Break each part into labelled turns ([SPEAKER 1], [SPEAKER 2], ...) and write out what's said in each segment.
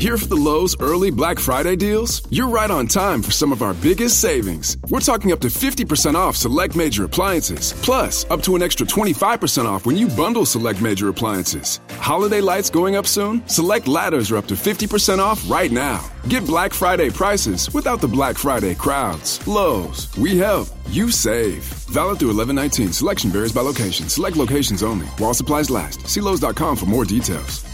[SPEAKER 1] Here for the Lowe's early Black Friday deals? You're right on time for some of our biggest savings. We're talking up to 50% off select major appliances. Plus, up to an extra 25% off when you bundle select major appliances. Holiday lights going up soon? Select ladders are up to 50% off right now. Get Black Friday prices without the Black Friday crowds. Lowe's, we help, you save. Valid through 11/19. Selection varies by location. Select locations only. While supplies last. See Lowe's.com for more details.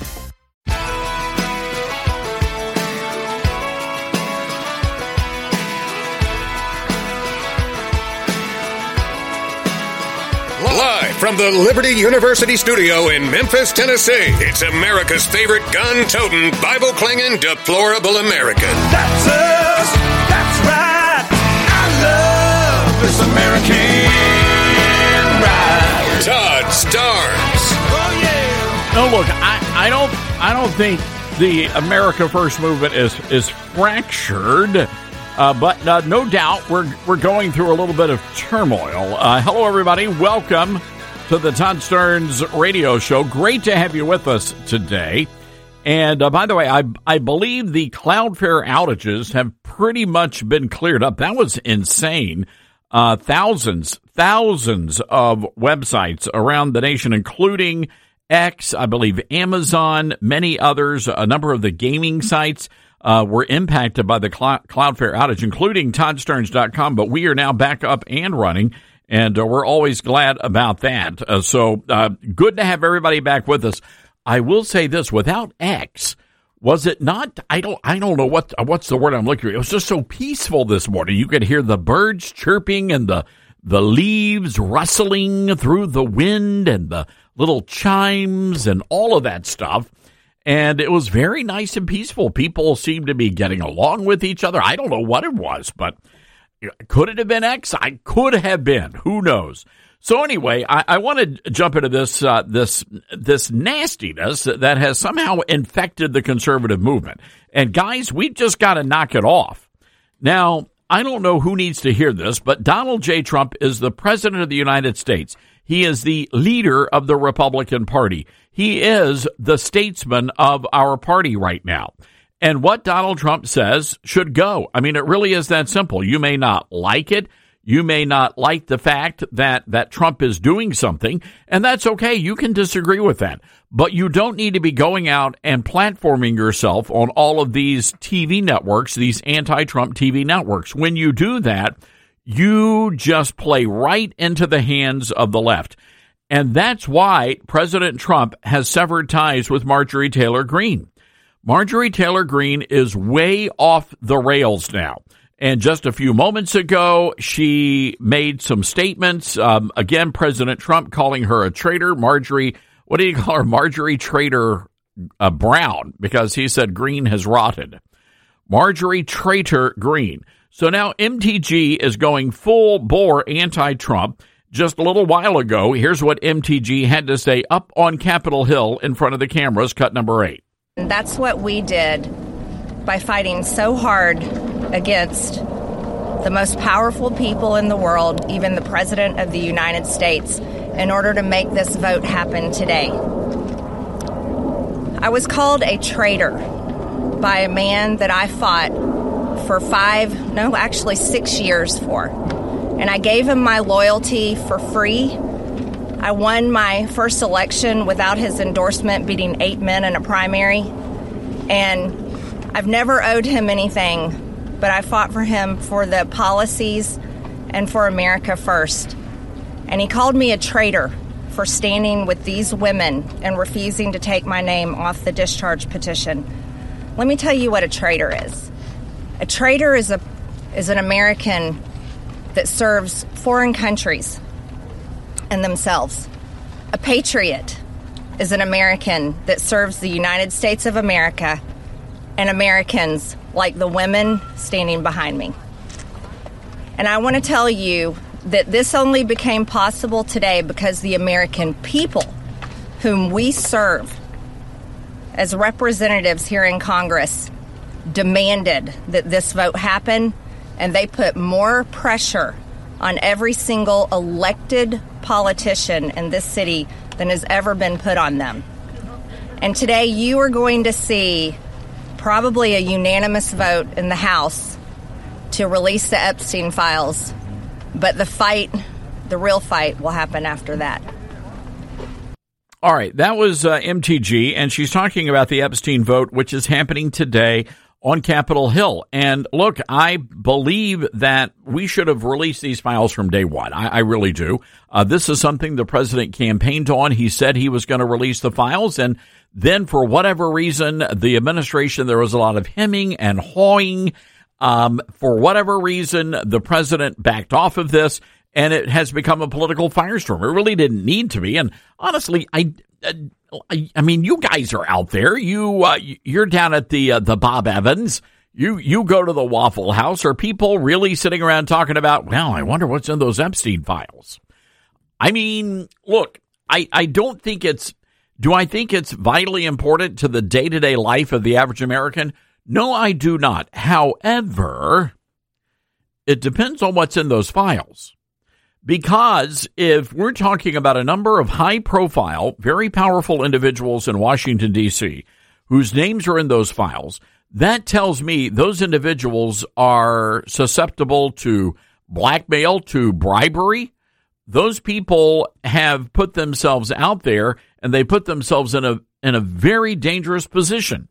[SPEAKER 2] Live from the Liberty University studio in Memphis, Tennessee, it's America's favorite gun-toting, Bible-clinging, deplorable American.
[SPEAKER 3] That's us. That's right. I love this American ride.
[SPEAKER 2] Todd Starnes.
[SPEAKER 3] Oh yeah.
[SPEAKER 4] No, look, I don't think the America First movement is fractured. But no doubt we're going through a little bit of turmoil. Hello, everybody. Welcome to the Todd Starnes radio show. Great to have you with us today. And by the way, I believe the Cloudflare outages have pretty much been cleared up. That was insane. Thousands of websites around the nation, including X, I believe Amazon, many others, a number of the gaming sites were impacted by the Cloudflare outage, including ToddStarnes.com, but we are now back up and running, and we're always glad about that. So good to have everybody back with us. I will say this, without X, was it not, I don't know what's the word I'm looking for. It was just so peaceful this morning. You could hear the birds chirping and the leaves rustling through the wind and the little chimes and all of that stuff. And it was very nice and peaceful. People seemed to be getting along with each other. I don't know what it was, but could it have been X? I could have been. Who knows? So anyway, I want to jump into this nastiness that has somehow infected the conservative movement. And guys, we've just got to knock it off. Now, I don't know who needs to hear this, but Donald J. Trump is the president of the United States. He is the leader of the Republican Party. He is the statesman of our party right now. And what Donald Trump says should go. I mean, it really is that simple. You may not like it. You may not like the fact that Trump is doing something, and that's okay. You can disagree with that. But you don't need to be going out and platforming yourself on all of these TV networks, these anti-Trump TV networks. When you do that, you just play right into the hands of the left. And that's why President Trump has severed ties with Marjorie Taylor Greene. Marjorie Taylor Greene is way off the rails now. And just a few moments ago, she made some statements. Again, President Trump calling her a traitor. Marjorie, what do you call her? Marjorie Traitor Brown, because he said Greene has rotted. Marjorie Traitor Greene. So now MTG is going full bore anti-Trump. Just a little while ago, here's what MTG had to say up on Capitol Hill in front of the cameras, cut number 8.
[SPEAKER 5] And that's what we did by fighting so hard against the most powerful people in the world, even the President of the United States, in order to make this vote happen today. I was called a traitor by a man that I fought for 6 years for. And I gave him my loyalty for free. I won my first election without his endorsement, beating 8 men in a primary. And I've never owed him anything, but I fought for him for the policies and for America first. And he called me a traitor for standing with these women and refusing to take my name off the discharge petition. Let me tell you what a traitor is. A traitor is an American that serves foreign countries and themselves. A patriot is an American that serves the United States of America and Americans like the women standing behind me. And I want to tell you that this only became possible today because the American people whom we serve as representatives here in Congress demanded that this vote happen, and they put more pressure on every single elected politician in this city than has ever been put on them. And today you are going to see probably a unanimous vote in the House to release the Epstein files. But the real fight will happen after that.
[SPEAKER 4] All right, that was MTG, and she's talking about the Epstein vote, which is happening today on Capitol Hill. And look, I believe that we should have released these files from day one. I really do. This is something the president campaigned on. He said he was going to release the files, and then for whatever reason, the administration, there was a lot of hemming and hawing. For whatever reason, the president backed off of this, and it has become a political firestorm. It really didn't need to be. And honestly, I mean, you guys are out there. You're down at the Bob Evans. You go to the Waffle House. Are people really sitting around talking about, well, I wonder what's in those Epstein files? I mean, look, I don't think do I think it's vitally important to the day-to-day life of the average American? No, I do not. However, it depends on what's in those files. Because if we're talking about a number of high-profile, very powerful individuals in Washington, D.C., whose names are in those files, that tells me those individuals are susceptible to blackmail, to bribery. Those people have put themselves out there, and they put themselves in a very dangerous position.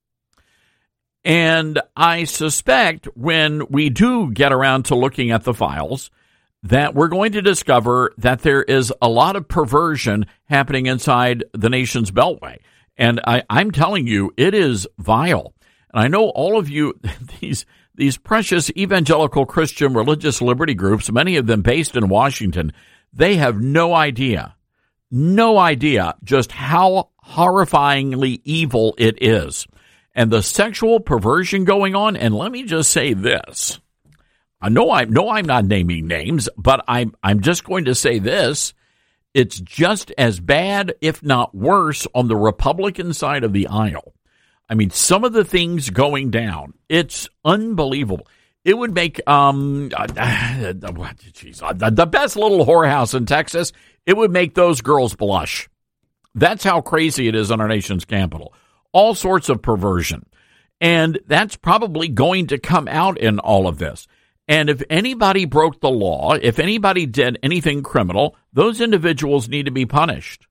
[SPEAKER 4] And I suspect when we do get around to looking at the files, that we're going to discover that there is a lot of perversion happening inside the nation's beltway. And I'm telling you, it is vile. And I know all of you, these precious evangelical Christian religious liberty groups, many of them based in Washington, they have no idea just how horrifyingly evil it is. And the sexual perversion going on, and let me just say this. No, I'm not naming names, but I'm just going to say this. It's just as bad, if not worse, on the Republican side of the aisle. I mean, some of the things going down, it's unbelievable. It would make the best little whorehouse in Texas, it would make those girls blush. That's how crazy it is on our nation's capital. All sorts of perversion. And that's probably going to come out in all of this. And if anybody broke the law, if anybody did anything criminal, those individuals need to be punished.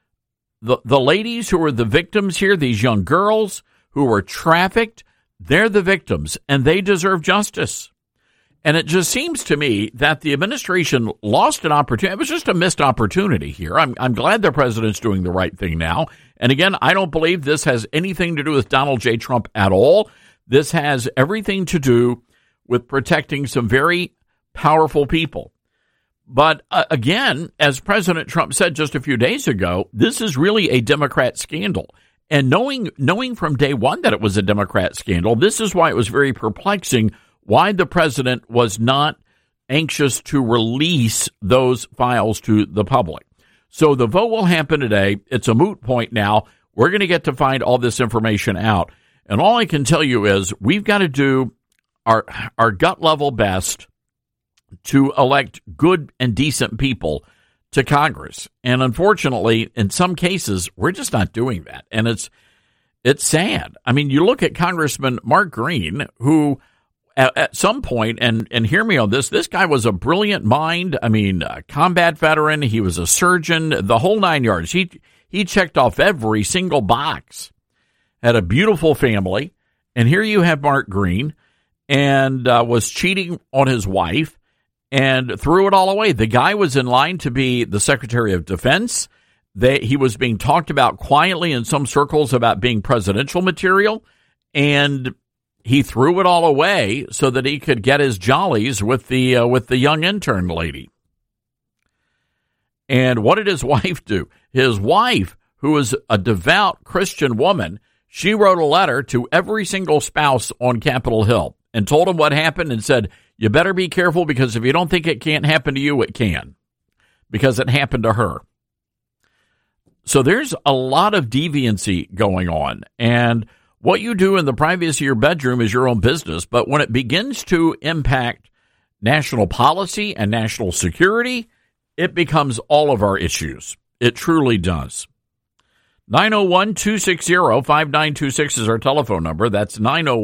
[SPEAKER 4] The ladies who are the victims here, these young girls who were trafficked, they're the victims, and they deserve justice. And it just seems to me that the administration lost an opportunity. It was just a missed opportunity here. I'm glad the president's doing the right thing now. And again, I don't believe this has anything to do with Donald J. Trump at all. This has everything to do with protecting some very powerful people. But again, as President Trump said just a few days ago, this is really a Democrat scandal. And knowing from day one that it was a Democrat scandal, this is why it was very perplexing why the president was not anxious to release those files to the public. So the vote will happen today. It's a moot point now. We're going to get to find all this information out. And all I can tell you is we've got to do our gut level best to elect good and decent people to Congress. And unfortunately, in some cases, we're just not doing that. And it's sad. I mean, you look at Congressman Mark Green, who at some point, and hear me on this guy was a brilliant mind. I mean, a combat veteran. He was a surgeon, the whole nine yards. He checked off every single box. Had a beautiful family. And here you have Mark Green, and was cheating on his wife and threw it all away. The guy was in line to be the Secretary of Defense. He was being talked about quietly in some circles about being presidential material, and he threw it all away so that he could get his jollies with the young intern lady. And what did his wife do? His wife, who was a devout Christian woman, she wrote a letter to every single spouse on Capitol Hill and told them what happened and said, you better be careful because if you don't think it can't happen to you, it can, because it happened to her. So there's a lot of deviancy going on. And what you do in the privacy of your bedroom is your own business. But when it begins to impact national policy and national security, it becomes all of our issues. It truly does. 901-260-5926 is our telephone number. That's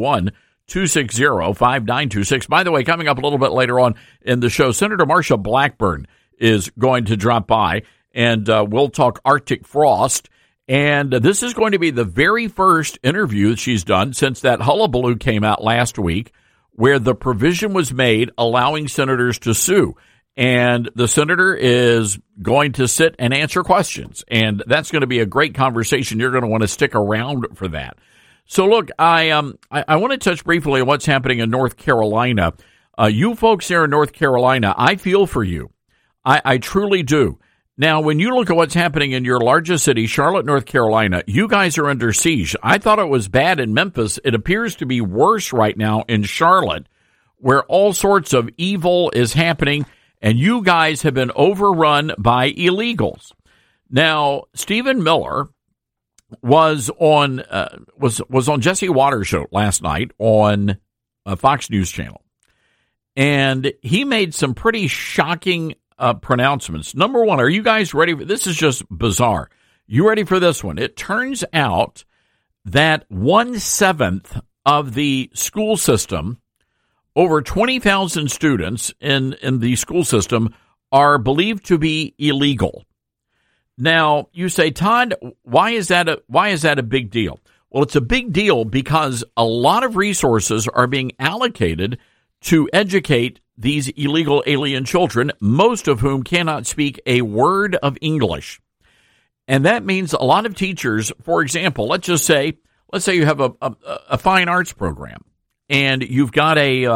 [SPEAKER 4] 901-260-5926. By the way, coming up a little bit later on in the show, Senator Marsha Blackburn is going to drop by, and we'll talk Arctic frost. And this is going to be the very first interview that she's done since that hullabaloo came out last week, where the provision was made allowing senators to sue. And the senator is going to sit and answer questions. And that's going to be a great conversation. You're going to want to stick around for that. So, look, I want to touch briefly on what's happening in North Carolina. You folks there in North Carolina, I feel for you. I truly do. Now, when you look at what's happening in your largest city, Charlotte, North Carolina, you guys are under siege. I thought it was bad in Memphis. It appears to be worse right now in Charlotte, where all sorts of evil is happening. And you guys have been overrun by illegals. Now, Stephen Miller was on Jesse Waters' show last night on Fox News Channel, and he made some pretty shocking pronouncements. Number one, are you guys ready? This is just bizarre. You ready for this one? It turns out that 1/7 of the school system, over 20,000 students in the school system, are believed to be illegal. Now, you say, Todd, why is that a big deal? Well, it's a big deal because a lot of resources are being allocated to educate these illegal alien children, most of whom cannot speak a word of English. And that means a lot of teachers, for example, let's say you have a fine arts program. And you've got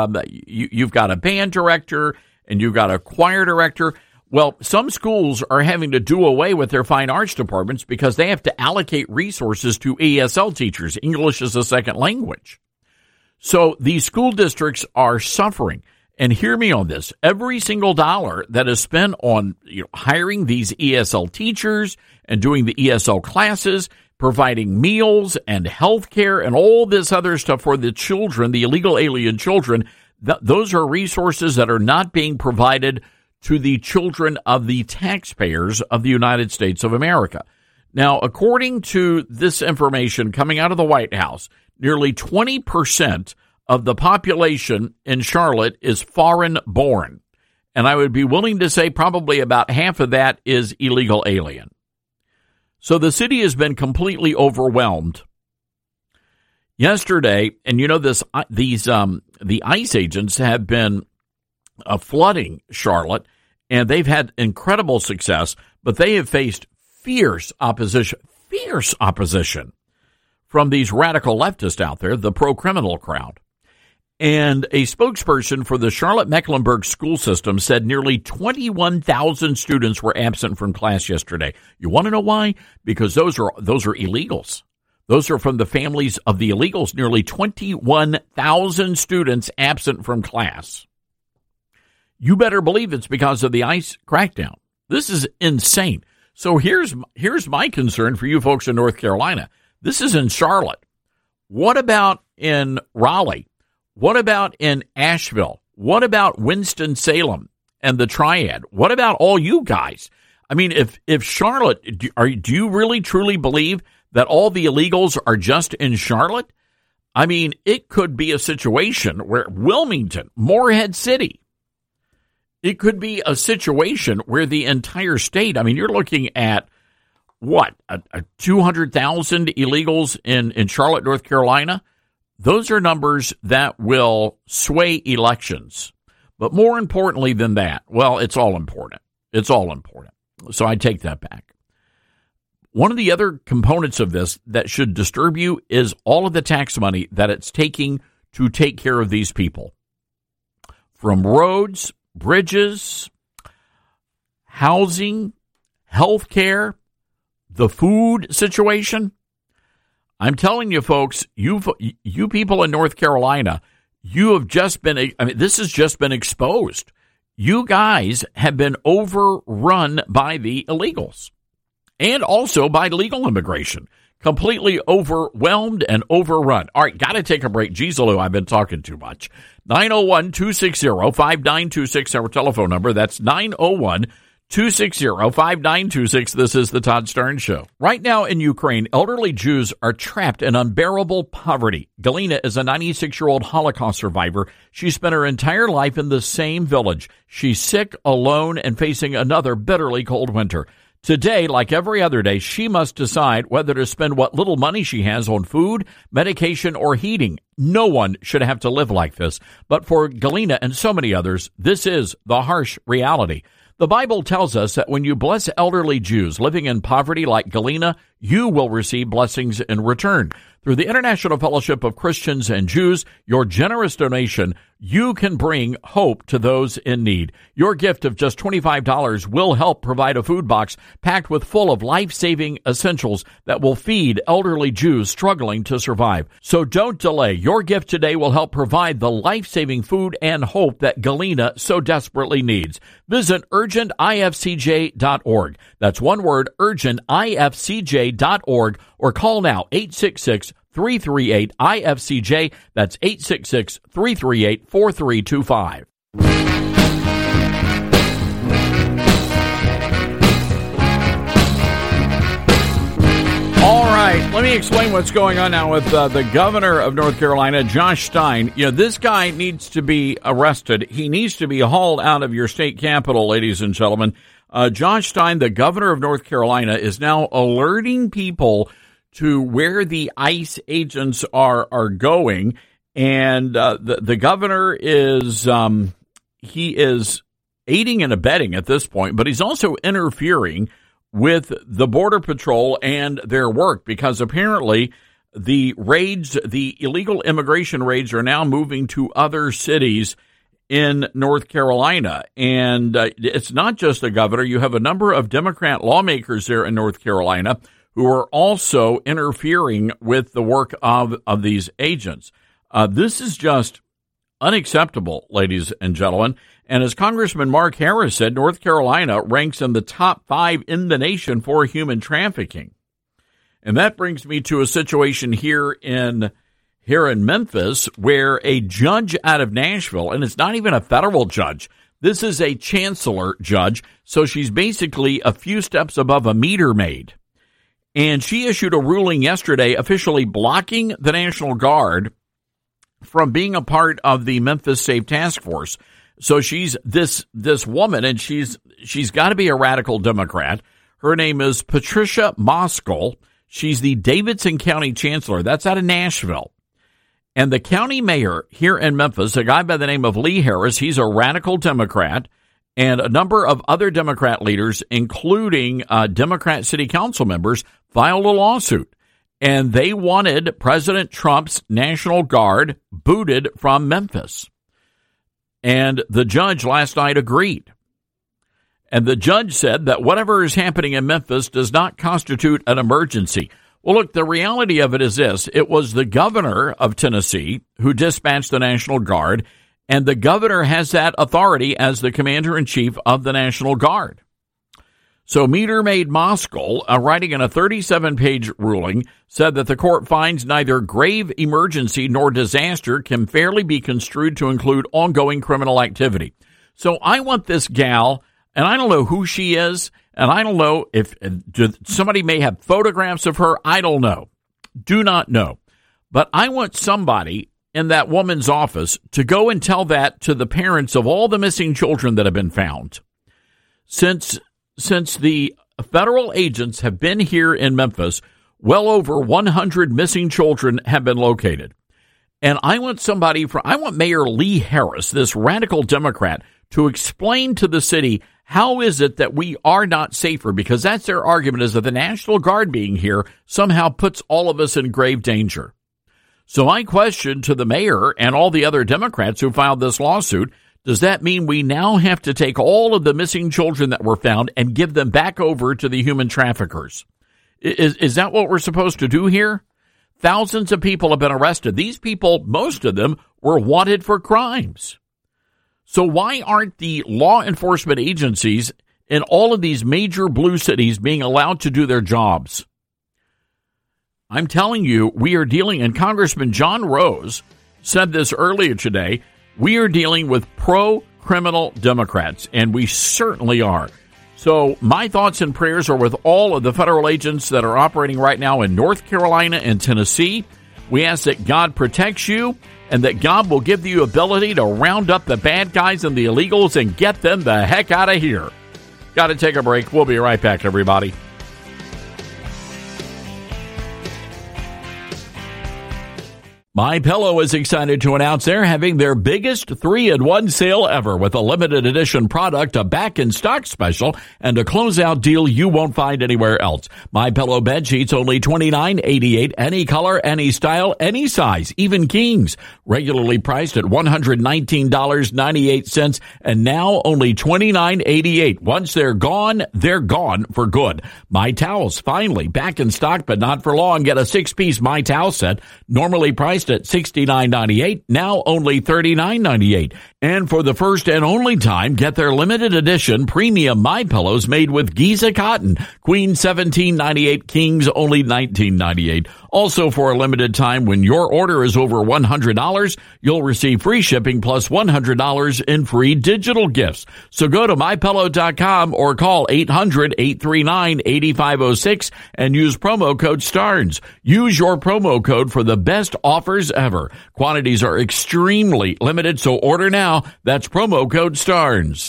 [SPEAKER 4] a band director and you've got a choir director. Well, some schools are having to do away with their fine arts departments because they have to allocate resources to ESL teachers. English is a second language. So these school districts are suffering. And hear me on this. Every single dollar that is spent on hiring these ESL teachers and doing the ESL classes, providing meals and health care and all this other stuff for the children, the illegal alien children, those are resources that are not being provided to the children of the taxpayers of the United States of America. Now, according to this information coming out of the White House, nearly 20% of the population in Charlotte is foreign-born. And I would be willing to say probably about half of that is illegal alien. So the city has been completely overwhelmed. Yesterday, and the ICE agents have been flooding Charlotte, and they've had incredible success, but they have faced fierce opposition from these radical leftists out there, the pro-criminal crowd. And a spokesperson for the Charlotte-Mecklenburg school system said nearly 21,000 students were absent from class yesterday. You want to know why? Because those are illegals. Those are from the families of the illegals. Nearly 21,000 students absent from class. You better believe it's because of the ICE crackdown. This is insane. So here's my concern for you folks in North Carolina. This is in Charlotte. What about in Raleigh? What about in Asheville? What about Winston-Salem and the Triad? What about all you guys? I mean, if Charlotte, do you really truly believe that all the illegals are just in Charlotte? I mean, it could be a situation where Wilmington, Morehead City, it could be a situation where the entire state, I mean, you're looking at what, 200,000 illegals in Charlotte, North Carolina? Those are numbers that will sway elections. But more importantly than that, well, it's all important. It's all important. So I take that back. One of the other components of this that should disturb you is all of the tax money that it's taking to take care of these people. From roads, bridges, housing, health care, the food situation. I'm telling you, folks, you people in North Carolina, you have just been, this has just been exposed. You guys have been overrun by the illegals and also by legal immigration. Completely overwhelmed and overrun. All right, got to take a break. Geez, Lou, I've been talking too much. 901-260-5926, our telephone number. That's 901 260-5926. This is the Todd Starnes Show. Right now in Ukraine, elderly Jews are trapped in unbearable poverty. Galina is a 96-year-old Holocaust survivor. She spent her entire life in the same village. She's sick, alone, and facing another bitterly cold winter. Today, like every other day, she must decide whether to spend what little money she has on food, medication, or heating. No one should have to live like this. But for Galina and so many others, this is the harsh reality. The Bible tells us that when you bless elderly Jews living in poverty like Galina, you will receive blessings in return. Through the International Fellowship of Christians and Jews, your generous donation, you can bring hope to those in need. Your gift of just $25 will help provide a food box packed with full of life-saving essentials that will feed elderly Jews struggling to survive. So don't delay. Your gift today will help provide the life-saving food and hope that Galina so desperately needs. Visit urgentifcj.org. That's one word, urgentifcj.org, or call now 866-338-IFCJ. That's 866-338-4325. All right, let me explain what's going on now with the governor of North Carolina, Josh Stein. You know, this guy needs to be arrested. He needs to be hauled out of your state capitol, ladies and gentlemen. Josh Stein, the governor of North Carolina, is now alerting people to where the ICE agents are going, and the governor is he is aiding and abetting at this point, but he's also interfering with the Border Patrol and their work, because apparently the raids, the illegal immigration raids, are now moving to other cities in North Carolina. And it's not just the governor. You have a number of Democrat lawmakers there in North Carolina who are also interfering with the work of these agents. This is just unacceptable, ladies and gentlemen. And as Congressman Mark Harris said, North Carolina ranks in the top 5 in the nation for human trafficking. And that brings me to a situation here in Memphis, where a judge out of Nashville, and it's not even a federal judge, this is a chancellor judge, so she's basically a few steps above a meter maid. And she issued a ruling yesterday officially blocking the National Guard from being a part of the Memphis Safe Task Force. So she's this woman, and she's got to be a radical Democrat. Her name is Patricia Moskal. She's the Davidson County Chancellor. That's out of Nashville. And the county mayor here in Memphis, a guy by the name of Lee Harris, he's a radical Democrat, and a number of other Democrat leaders, including Democrat city council members, filed a lawsuit. And they wanted President Trump's National Guard booted from Memphis. And the judge last night agreed. And the judge said that whatever is happening in Memphis does not constitute an emergency. Well, look, the reality of it is this. It was the governor of Tennessee who dispatched the National Guard, and the governor has that authority as the commander-in-chief of the National Guard. So Meter Maid Moskal, writing in a 37-page ruling, said that the court finds neither grave emergency nor disaster can fairly be construed to include ongoing criminal activity. So I want this gal, and I don't know who she is, and I don't know if somebody may have photographs of her. I don't know. Do not know. But I want somebody in that woman's office to go and tell that to the parents of all the missing children that have been found. Since the federal agents have been here in Memphis, well over 100 missing children have been located. And I want Mayor Lee Harris, this radical Democrat, to explain to the city, how is it that we are not safer? Because that's their argument, is that the National Guard being here somehow puts all of us in grave danger. So my question to the mayor and all the other Democrats who filed this lawsuit, does that mean we now have to take all of the missing children that were found and give them back over to the human traffickers? Is that what we're supposed to do here? Thousands of people have been arrested. These people, most of them, were wanted for crimes. So why aren't the law enforcement agencies in all of these major blue cities being allowed to do their jobs? I'm telling you, we are dealing, and Congressman John Rose said this earlier today, we are dealing with pro-criminal Democrats, and we certainly are. So my thoughts and prayers are with all of the federal agents that are operating right now in North Carolina and Tennessee. We ask that God protects you and that God will give you ability to round up the bad guys and the illegals and get them the heck out of here. Got to take a break. We'll be right back, everybody. MyPillow is excited to announce they're having their biggest 3-in-1 sale ever with a limited edition product, a back-in-stock special, and a closeout deal you won't find anywhere else. MyPillow bed sheets only $29.88, any color, any style, any size, even kings. Regularly priced at $119.98 and now only $29.88. Once they're gone for good. My Towels, finally back in stock, but not for long. Get a 6-piece My Towel set, normally priced at $69.98, now only $39.98. And for the first and only time, get their limited edition premium MyPillows made with Giza cotton. Queen $17.98, Kings only $19.98. Also for a limited time, when your order is over $100, you'll receive free shipping plus $100 in free digital gifts. So go to MyPillow.com or call 800-839-8506 and use promo code STARNS. Use your promo code for the best offers ever. Quantities are extremely limited, so order now. That's promo code STARNS.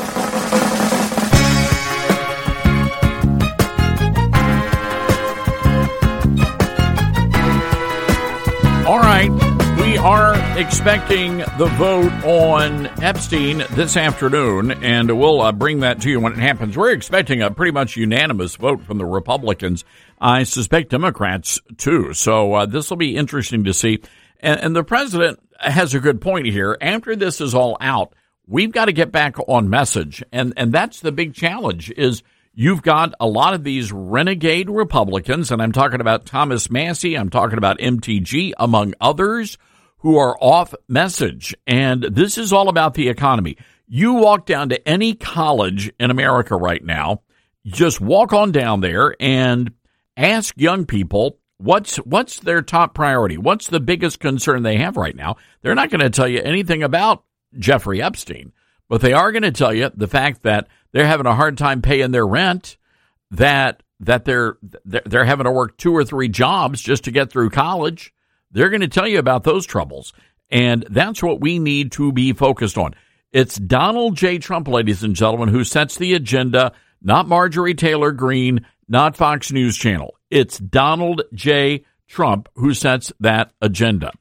[SPEAKER 4] All right, we are expecting the vote on Epstein this afternoon, and we'll bring that to you when it happens. We're expecting a pretty much unanimous vote from the Republicans. I suspect Democrats, too. So this will be interesting to see. And the president has a good point here. After this is all out, we've got to get back on message. And that's the big challenge is you've got a lot of these renegade Republicans, and I'm talking about Thomas Massie, I'm talking about MTG, among others, who are off message. And this is all about the economy. You walk down to any college in America right now, just walk on down there and ask young people, what's their top priority? What's the biggest concern they have right now? They're not going to tell you anything about Jeffrey Epstein, but they are going to tell you the fact that they're having a hard time paying their rent, that they're having to work 2 or 3 jobs just to get through college. They're going to tell you about those troubles, and that's what we need to be focused on. It's Donald J. Trump, ladies and gentlemen, who sets the agenda, not Marjorie Taylor Greene, not Fox News Channel. It's Donald J. Trump who sets that agenda.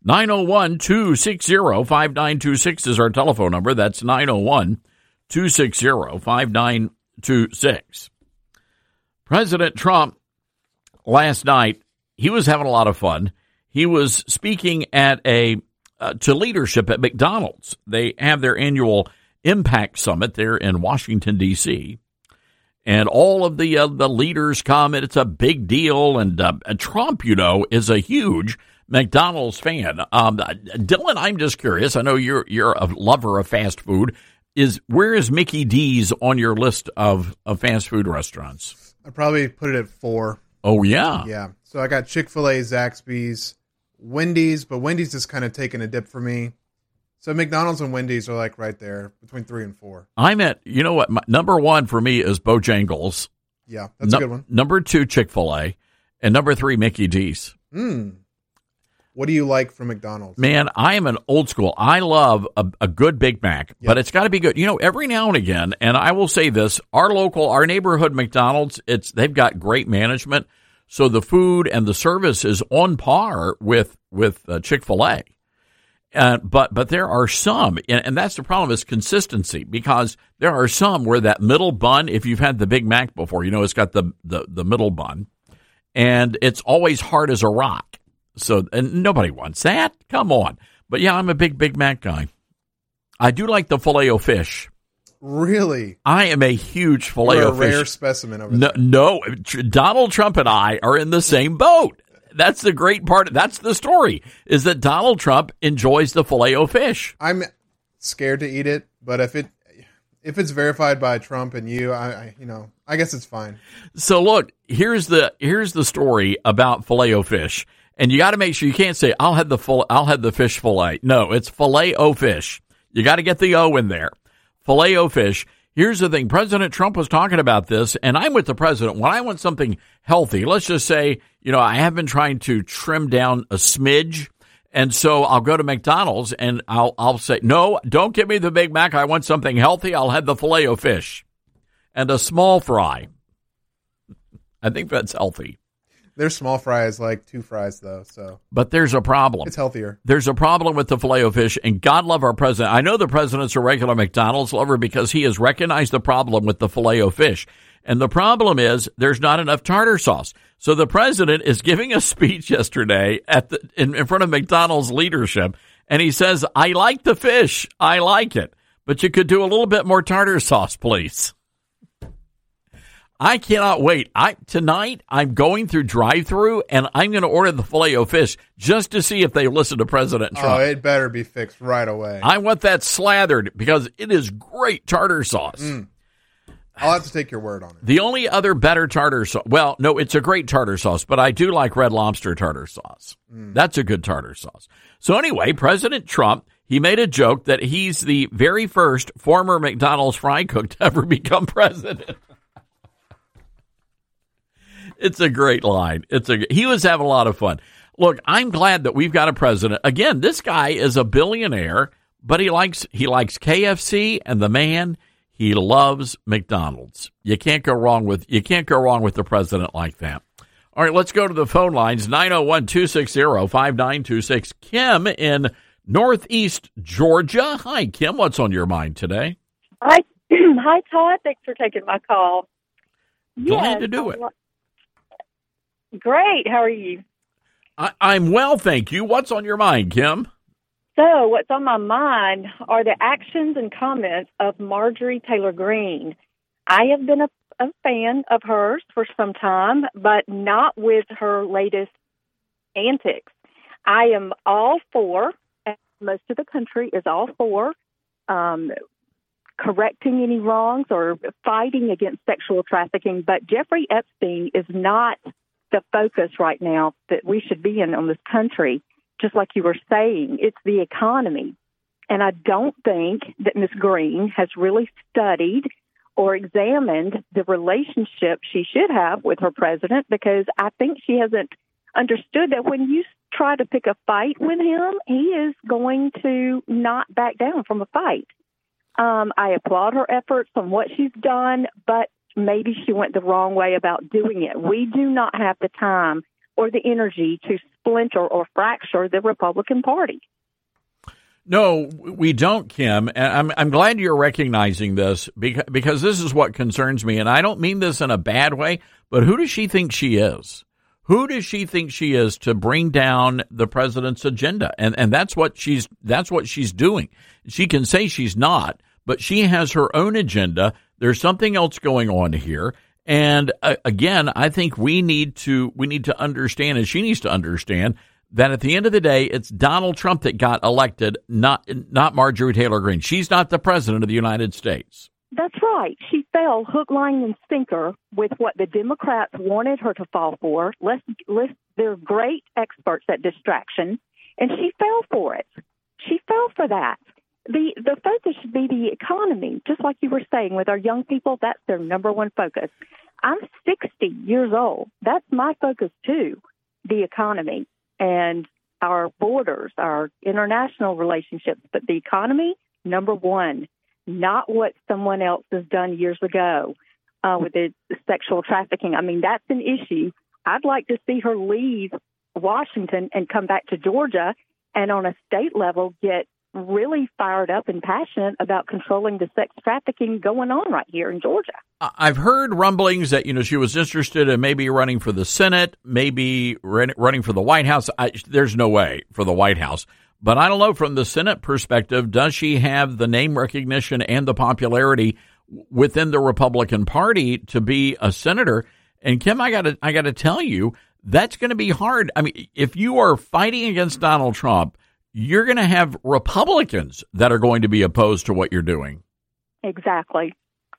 [SPEAKER 4] 901-260-5926 is our telephone number. That's 901-260-5926. President Trump, last night, he was having a lot of fun. He was speaking at to leadership at McDonald's. They have their annual Impact Summit there in Washington, D.C., and all of the leaders come, and it's a big deal. And Trump, is a huge McDonald's fan. Dylan, I'm just curious. I know you're a lover of fast food. Where is Mickey D's on your list of fast food restaurants?
[SPEAKER 6] I probably put it at 4.
[SPEAKER 4] Oh yeah,
[SPEAKER 6] yeah. So I got Chick-fil-A, Zaxby's, Wendy's, but Wendy's is kind of taking a dip for me. So McDonald's and Wendy's are like right there between 3 and 4.
[SPEAKER 4] I'm at, number 1 for me is Bojangles.
[SPEAKER 6] Yeah, that's a good one.
[SPEAKER 4] Number 2, Chick-fil-A. And number 3, Mickey D's.
[SPEAKER 6] What do you like from McDonald's?
[SPEAKER 4] Man, I am an old school. I love a good Big Mac, but it's got to be good. Every now and again, and I will say this, our neighborhood McDonald's, they've got great management. So the food and the service is on par with Chick-fil-A. But there are some, and that's the problem, is consistency, because there are some where that middle bun, if you've had the Big Mac before, it's got the middle bun, and it's always hard as a rock. So, and nobody wants that. Come on. But yeah, I'm a big Mac guy. I do like the Filet-O-Fish.
[SPEAKER 6] Really?
[SPEAKER 4] I am a huge Filet-O-Fish.
[SPEAKER 6] You're a rare specimen over there.
[SPEAKER 4] No, Donald Trump and I are in the same boat. That's the great part. That's the story, is that Donald Trump enjoys the Filet-O-Fish.
[SPEAKER 6] I'm scared to eat it, but if it's verified by Trump and you, I guess it's fine. So
[SPEAKER 4] look, here's the story about Filet-O-Fish, and you got to make sure you can't say I'll have the fish fillet. No, it's Filet-O-Fish. You got to get the O in there. Filet-O-Fish. Here's the thing. President Trump was talking about this, and I'm with the president. When I want something healthy, let's just say, I have been trying to trim down a smidge, and so I'll go to McDonald's, and I'll say, no, don't give me the Big Mac. I want something healthy. I'll have the Filet-O-Fish and a small fry. I think that's healthy.
[SPEAKER 6] Their small fry is like 2 fries, though.
[SPEAKER 4] But there's a problem.
[SPEAKER 6] It's healthier. There's
[SPEAKER 4] a problem with the Filet-O-Fish, and God love our president. I know the president's a regular McDonald's lover because he has recognized the problem with the Filet-O-Fish. And the problem is there's not enough tartar sauce. So the president is giving a speech yesterday in front of McDonald's leadership, and he says, I like the fish. I like it. But you could do a little bit more tartar sauce, please. I cannot wait. Tonight, I'm going through drive-thru, and I'm going to order the Filet-O-Fish just to see if they listen to President Trump.
[SPEAKER 6] Oh, it better be fixed right away.
[SPEAKER 4] I want that slathered because it is great tartar sauce.
[SPEAKER 6] I'll have to take your word on it.
[SPEAKER 4] The only other better tartar sauce, well, no, it's a great tartar sauce, but I do like Red Lobster tartar sauce. That's a good tartar sauce. So anyway, President Trump, he made a joke that he's the very first former McDonald's fry cook to ever become president. It's a great line. He was having a lot of fun. Look, I'm glad that we've got a president. Again, this guy is a billionaire, but he likes KFC, and the man, he loves McDonald's. You can't go wrong with the president like that. All right, let's go to the phone lines. 901-260-5926. Kim in Northeast Georgia. Hi, Kim. What's on your mind today?
[SPEAKER 7] Hi, Todd. Thanks for taking my call.
[SPEAKER 4] Glad to do it.
[SPEAKER 7] Great. How are you?
[SPEAKER 4] I'm well, thank you. What's on your mind, Kim?
[SPEAKER 7] So what's on my mind are the actions and comments of Marjorie Taylor Greene. I have been a fan of hers for some time, but not with her latest antics. I am all for, and most of the country is all for, correcting any wrongs or fighting against sexual trafficking, but Jeffrey Epstein is not the focus right now that we should be in on this country. Just like you were saying, it's the economy. And I don't think that Ms. Greene has really studied or examined the relationship she should have with her president, because I think she hasn't understood that when you try to pick a fight with him, he is going to not back down from a fight. I applaud her efforts on what she's done, but maybe she went the wrong way about doing it. We do not have the time or the energy to splinter or fracture the Republican Party.
[SPEAKER 4] No, we don't, Kim. And I'm glad you're recognizing this because this is what concerns me. And I don't mean this in a bad way, but who does she think she is? Who does she think she is to bring down the president's agenda? And that's what she's doing. She can say she's not, but she has her own agenda. There's something else going on here. And again, I think we need to understand, and she needs to understand, that at the end of the day, it's Donald Trump that got elected, not Marjorie Taylor Greene. She's not the president of the United States.
[SPEAKER 7] That's right. She fell hook, line, and sinker with what the Democrats wanted her to fall for. They're great experts at distraction, and she fell for it. She fell for that. The focus should be the economy, just like you were saying with our young people. That's their number one focus. I'm 60 years old. That's my focus too, the economy and our borders, our international relationships. But the economy, number one, not what someone else has done years ago with the sexual trafficking. I mean, that's an issue. I'd like to see her leave Washington and come back to Georgia and on a state level get really fired up and passionate about controlling the sex trafficking going on right here in Georgia.
[SPEAKER 4] I've heard rumblings that, she was interested in maybe running for the Senate, maybe running for the White House. There's no way for the White House. But I don't know, from the Senate perspective, does she have the name recognition and the popularity within the Republican Party to be a senator? And Kim, I got to tell you, that's going to be hard. I mean, if you are fighting against Donald Trump, you're going to have Republicans that are going to be opposed to what you're doing.
[SPEAKER 7] Exactly.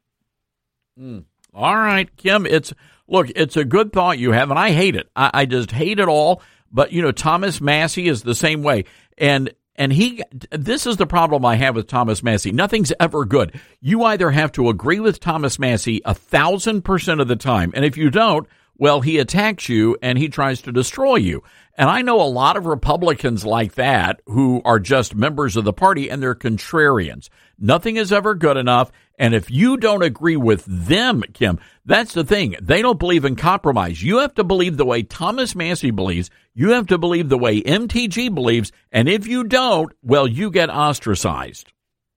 [SPEAKER 4] All right, Kim, it's a good thought you have, and I hate it. I just hate it all. But, Thomas Massey is the same way. And And this is the problem I have with Thomas Massie. Nothing's ever good. You either have to agree with Thomas Massie 1,000% of the time, and if you don't, well, he attacks you and he tries to destroy you. And I know a lot of Republicans like that who are just members of the party, and they're contrarians. Nothing is ever good enough. And if you don't agree with them, Kim, that's the thing. They don't believe in compromise. You have to believe the way Thomas Massie believes. You have to believe the way MTG believes. And if you don't, well, you get ostracized.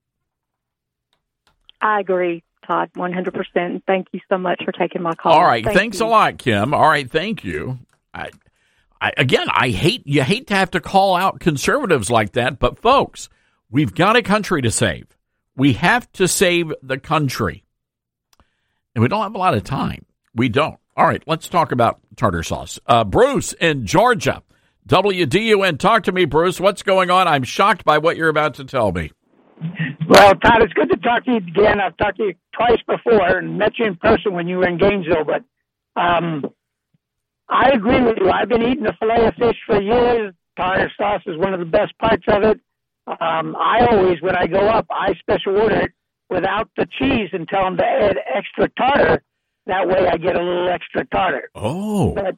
[SPEAKER 7] I agree, Todd, 100%. Thank you so much for taking my call.
[SPEAKER 4] All right. Thanks a lot, Kim. All right. Thank you. I hate to have to call out conservatives like that, but folks, we've got a country to save. We have to save the country. And we don't have a lot of time. We don't. All right, let's talk about tartar sauce. Bruce in Georgia, WDUN. Talk to me, Bruce. What's going on? I'm shocked by what you're about to tell me.
[SPEAKER 8] Well, Todd, it's good to talk to you again. I've talked to you twice before and met you in person when you were in Gainesville, but I agree with you. I've been eating the filet of fish for years. Tartar sauce is one of the best parts of it. I always, when I go up, I special order it without the cheese and tell them to add extra tartar. That way I get a little extra tartar.
[SPEAKER 4] Oh.
[SPEAKER 8] But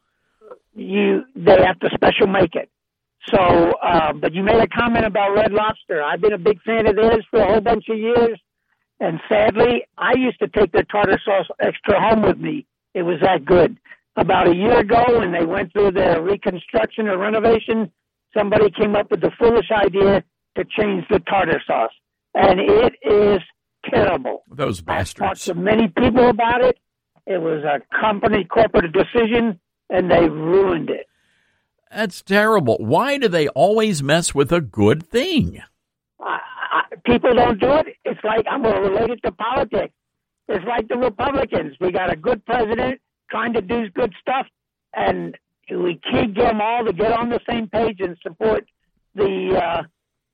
[SPEAKER 8] they have to special make it. So, but you made a comment about Red Lobster. I've been a big fan of theirs for a whole bunch of years. And sadly, I used to take their tartar sauce extra home with me. It was that good. About a year ago, when they went through their reconstruction or renovation, somebody came up with the foolish idea to change the tartar sauce. And it is terrible.
[SPEAKER 4] Those bastards.
[SPEAKER 8] I've talked to many people about it. It was a company corporate decision, and they ruined it.
[SPEAKER 4] That's terrible. Why do they always mess with a good thing?
[SPEAKER 8] People don't do it. It's like, I'm going to relate it to politics. It's like the Republicans. We got a good president trying to do good stuff, and we can't get them all to get on the same page and support the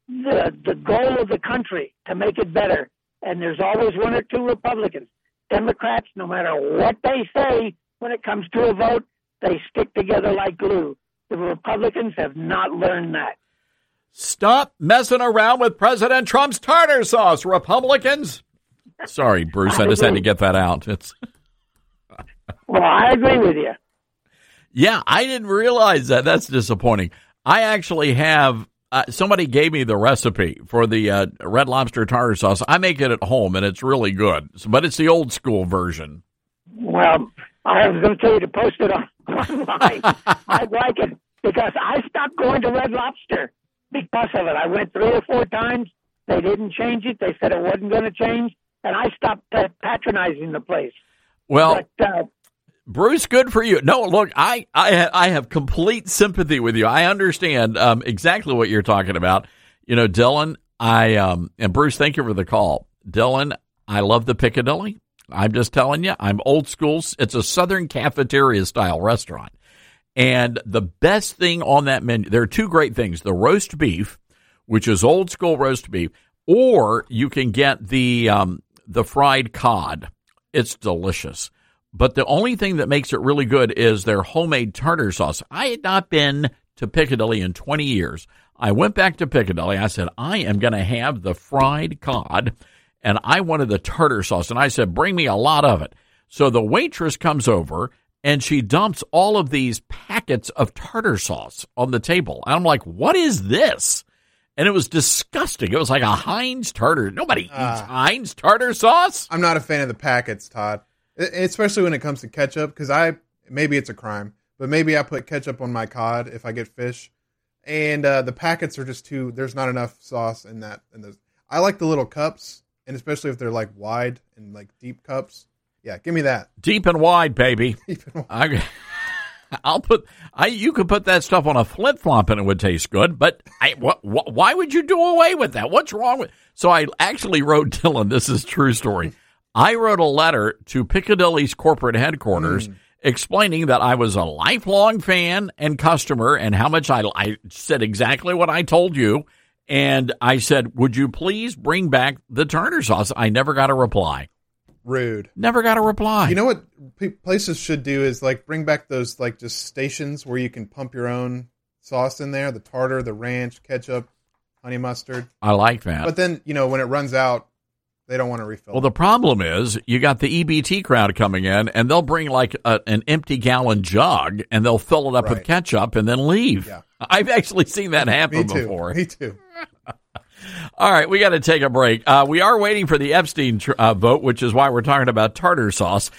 [SPEAKER 8] goal of the country to make it better. And there's always one or two Republicans. Democrats, no matter what they say, when it comes to a vote, they stick together like glue. The Republicans have not learned that.
[SPEAKER 4] Stop messing around with President Trump's tartar sauce, Republicans. Sorry, Bruce, I just had to get that out.
[SPEAKER 8] Well, I agree with you.
[SPEAKER 4] Yeah, I didn't realize that. That's disappointing. I actually have, somebody gave me the recipe for the Red Lobster tartar sauce. I make it at home, and it's really good, but it's the old school version.
[SPEAKER 8] Well, I was going to tell you to post it online. I'd like it because I stopped going to Red Lobster because of it. I went 3 or 4 times. They didn't change it. They said it wasn't going to change, and I stopped patronizing the place.
[SPEAKER 4] Well,
[SPEAKER 8] but,
[SPEAKER 4] Bruce, good for you. No, look, I have complete sympathy with you. I understand exactly what you're talking about. You know, Dylan, and Bruce, thank you for the call. Dylan, I love the Piccadilly. I'm just telling you, I'm old school. It's a Southern cafeteria style restaurant. And the best thing on that menu, there are 2 great things. The roast beef, which is old school roast beef, or you can get the fried cod. It's delicious. But the only thing that makes it really good is their homemade tartar sauce. I had not been to Piccadilly in 20 years. I went back to Piccadilly. I said, I am going to have the fried cod, and I wanted the tartar sauce. And I said, bring me a lot of it. So the waitress comes over, and she dumps all of these packets of tartar sauce on the table. And I'm like, what is this? And it was disgusting. It was like a Heinz tartar. Nobody eats Heinz tartar sauce.
[SPEAKER 6] I'm not a fan of the packets, Todd. Especially when it comes to ketchup, because maybe it's a crime, but maybe I put ketchup on my cod if I get fish. And the packets are just there's not enough sauce in that. I like the little cups, and especially if they're like wide and like deep cups. Yeah, give me that.
[SPEAKER 4] Deep and wide, baby. Deep and wide. You could put that stuff on a flip-flop and it would taste good, but why would you do away with that? What's wrong with? So I actually wrote Dylan, this is a true story. I wrote a letter to Piccadilly's corporate headquarters explaining that I was a lifelong fan and customer and how much I said exactly what I told you. And I said, would you please bring back the tartar sauce? I never got a reply.
[SPEAKER 6] Rude.
[SPEAKER 4] Never got a reply.
[SPEAKER 6] You know what places should do is like bring back those like just stations where you can pump your own sauce in there, the tartar, the ranch, ketchup. honey mustard.
[SPEAKER 4] I like that.
[SPEAKER 6] But then, when it runs out, they don't want to refill.
[SPEAKER 4] Well, the problem is you got the EBT crowd coming in, and they'll bring like an empty gallon jug, and they'll fill it up with ketchup and then leave.
[SPEAKER 6] Yeah.
[SPEAKER 4] I've actually seen that happen before.
[SPEAKER 6] Me too.
[SPEAKER 4] All right, we got to take a break. We are waiting for the Epstein vote, which is why we're talking about tartar sauce.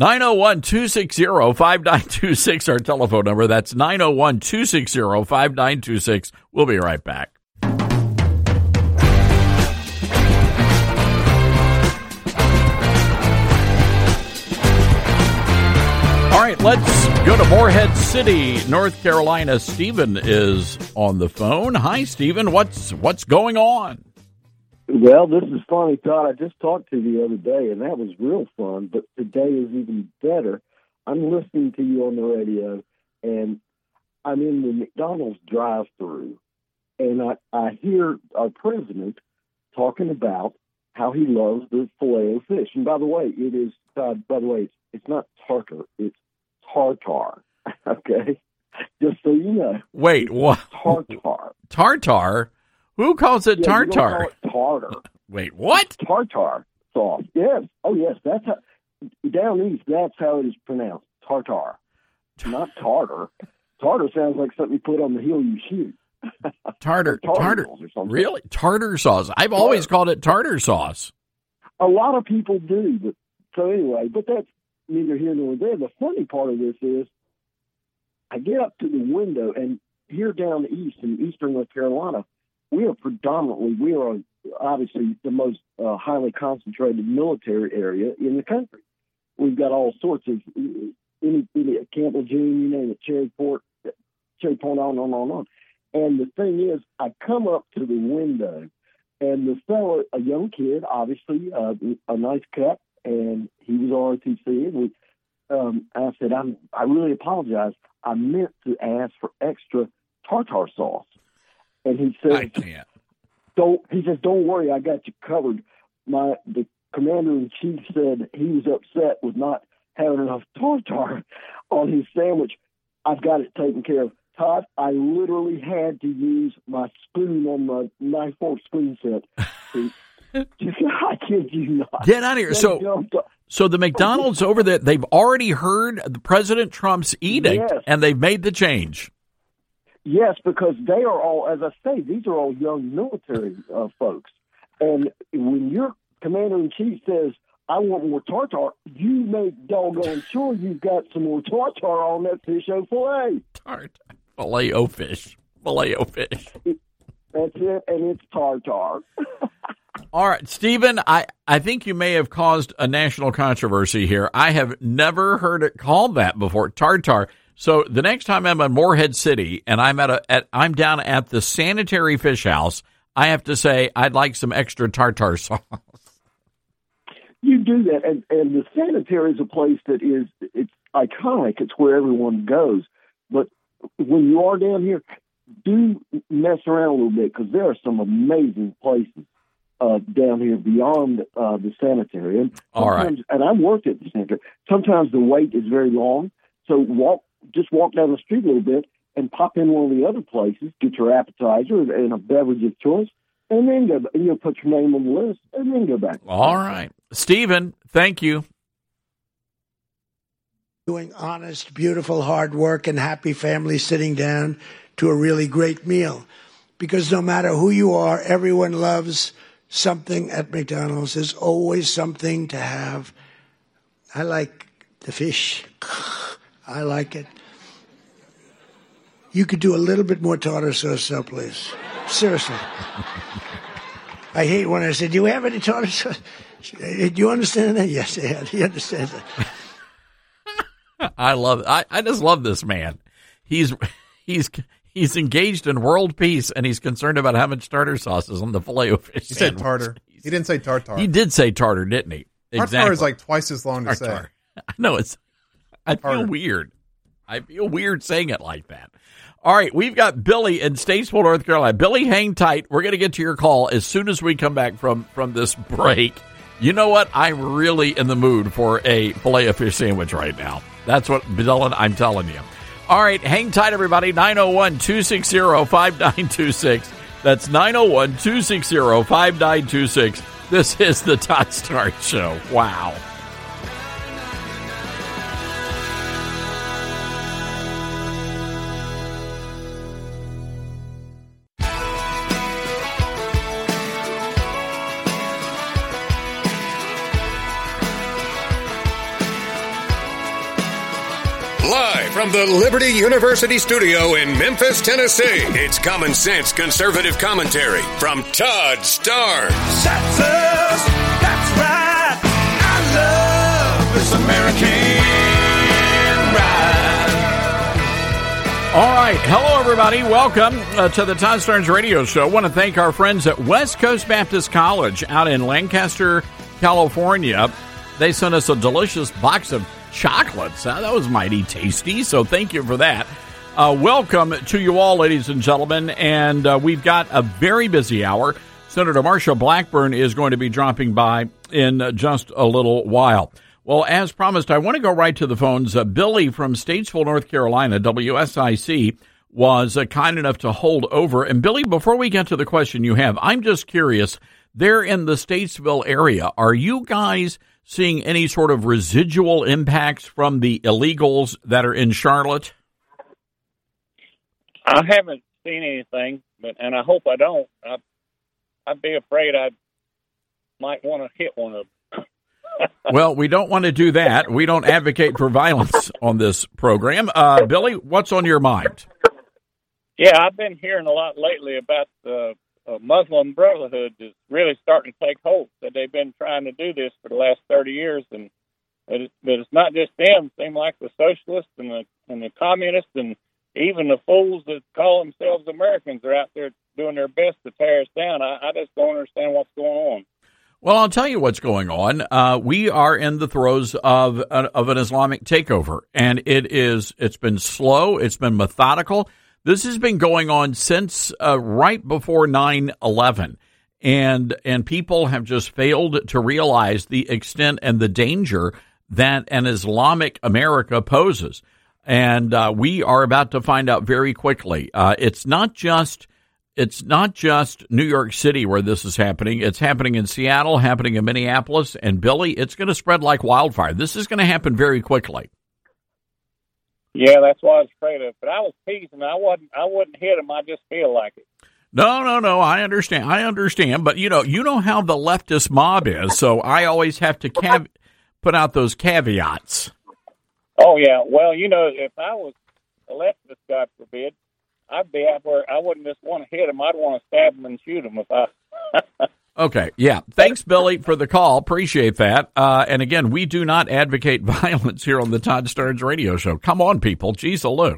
[SPEAKER 4] 901-260-5926, our telephone number. That's 901-260-5926. We'll be right back. All right, let's go to Morehead City, North Carolina. Stephen is on the phone. Hi, Stephen. What's going on?
[SPEAKER 9] Well, this is funny, Todd. I just talked to you the other day, and that was real fun, but today is even better. I'm listening to you on the radio, and I'm in the McDonald's drive-thru, and I hear our president talking about how he loves the filet of fish. And by the way, it's not tartar, it's tartar, okay? Just so you know.
[SPEAKER 4] Wait, what?
[SPEAKER 9] Tartar.
[SPEAKER 4] Tartar? Who calls it tartar?
[SPEAKER 9] You don't call it tartar.
[SPEAKER 4] Wait, what?
[SPEAKER 9] Tartar sauce. Yes. Oh, yes. That's how, down east, that's how it is pronounced. Tartar. Not tartar. Tartar sounds like something you put on the hill you shoot.
[SPEAKER 4] Tartar. Really? Tartar sauce. I've always called it tartar sauce.
[SPEAKER 9] A lot of people do. But so anyway, but that's neither here nor there. The funny part of this is I get up to the window, and here down east in eastern North Carolina, we are obviously the most highly concentrated military area in the country. We've got all sorts of, Camp Lejeune, you name it, Cherry Point, on. And the thing is, I come up to the window, and the fellow, a young kid, obviously, a nice cut, and he was ROTC, and I said, I really apologize. I meant to ask for extra tartar sauce. And he said,
[SPEAKER 4] I can't.
[SPEAKER 9] Don't worry, I got you covered. The commander-in-chief said he was upset with not having enough tartar on his sandwich. I've got it taken care of. Todd, I literally had to use my spoon on my knife fork spoon set. I kid you not.
[SPEAKER 4] Get out of here. So the McDonald's over there, they've already heard President Trump's edict, and they've made the change.
[SPEAKER 9] Yes, because they are all, as I say, these are all young military folks. And when your commander-in-chief says, I want more tartar, you make doggone sure you've got some more tartar on that fish-o filet.
[SPEAKER 4] Filet-o-fish. Filet-o-fish.
[SPEAKER 9] That's it, and it's tartar.
[SPEAKER 4] All right, Stephen, I think you may have caused a national controversy here. I have never heard it called that before, tartar. So the next time I'm in Morehead City and I'm I'm down at the Sanitary Fish House, I have to say I'd like some extra tartar sauce.
[SPEAKER 9] You do that, and the Sanitary is a place that it's iconic. It's where everyone goes. But when you are down here, do mess around a little bit because there are some amazing places down here beyond the Sanitary. And
[SPEAKER 4] all right.
[SPEAKER 9] And I worked at the Sanitary. Sometimes the wait is very long, so just walk down the street a little bit and pop in one of the other places, get your appetizer and a beverage of choice, and then go. You'll put your name on the list, and then go back.
[SPEAKER 4] All right, Stephen, thank you.
[SPEAKER 10] Doing honest, beautiful, hard work, and happy families sitting down to a really great meal, because no matter who you are, everyone loves something at McDonald's. There's always something to have. I like the fish. I like it. You could do a little bit more tartar sauce, though, please. Seriously. I hate when I say, do you have any tartar sauce? Do you understand that? Yes, I have. He understands that.
[SPEAKER 4] I love it. I just love this man. He's engaged in world peace, and he's concerned about how much tartar sauce is on the Filet-O-Fish.
[SPEAKER 6] He said tartar. He didn't say tartar.
[SPEAKER 4] He did say tartar, didn't he?
[SPEAKER 6] Tartar
[SPEAKER 4] exactly.
[SPEAKER 6] is like twice as long to say.
[SPEAKER 4] I know I feel weird. I feel weird saying it like that. All right, we've got Billy in Statesville, North Carolina. Billy, hang tight. We're going to get to your call as soon as we come back from this break. You know what? I'm really in the mood for a Filet-O-Fish sandwich right now. That's what, Dylan, I'm telling you. All right, hang tight, everybody. 901-260-5926. That's 901-260-5926. This is the Todd Starnes Show. Wow.
[SPEAKER 2] Live from the Liberty University studio in Memphis, Tennessee, it's Common Sense Conservative Commentary from Todd Starnes.
[SPEAKER 3] That's us. That's right. I love this American ride.
[SPEAKER 4] All right. Hello, everybody. Welcome to the Todd Starnes Radio Show. I want to thank our friends at West Coast Baptist College out in Lancaster, California. They sent us a delicious box of chocolates. That was mighty tasty, so thank you for that. Welcome to you all, ladies and gentlemen, and we've got a very busy hour. Senator Marsha Blackburn is going to be dropping by in just a little while. Well, as promised, I want to go right to the phones. Billy from Statesville, North Carolina, WSIC, was kind enough to hold over. And Billy, before we get to the question you have, I'm just curious, there in the Statesville area, are you guys seeing any sort of residual impacts from the illegals that are in Charlotte?
[SPEAKER 11] I haven't seen anything, and I hope I don't. I'd be afraid I might want to hit one of them.
[SPEAKER 4] Well, we don't want to do that. We don't advocate for violence on this program. Billy, what's on your mind?
[SPEAKER 11] Yeah, I've been hearing a lot lately about the Muslim Brotherhood is really starting to take hold. That they've been trying to do this for the last 30 years, but it's not just them. It seems like the socialists and the communists and even the fools that call themselves Americans are out there doing their best to tear us down. I just don't understand what's going on.
[SPEAKER 4] Well, I'll tell you what's going on. We are in the throes of an Islamic takeover, and it's been slow. It's been methodical. This has been going on since right before 9/11, and people have just failed to realize the extent and the danger that an Islamic America poses. And we are about to find out very quickly. It's not just New York City where this is happening. It's happening in Seattle, happening in Minneapolis, and Billy, it's going to spread like wildfire. This is going to happen very quickly.
[SPEAKER 11] Yeah, that's what I was afraid of. But I was teasing. I wouldn't hit him. I just feel like it.
[SPEAKER 4] No. I understand. But you know how the leftist mob is. So I always have to put out those caveats.
[SPEAKER 11] Oh yeah. Well, if I was a leftist, God forbid, I'd be out where I wouldn't just want to hit him. I'd want to stab him and shoot him if I.
[SPEAKER 4] Okay, yeah. Thanks, Billy, for the call. Appreciate that. And again, we do not advocate violence here on the Todd Starnes Radio Show. Come on, people. Jeez-a-loo.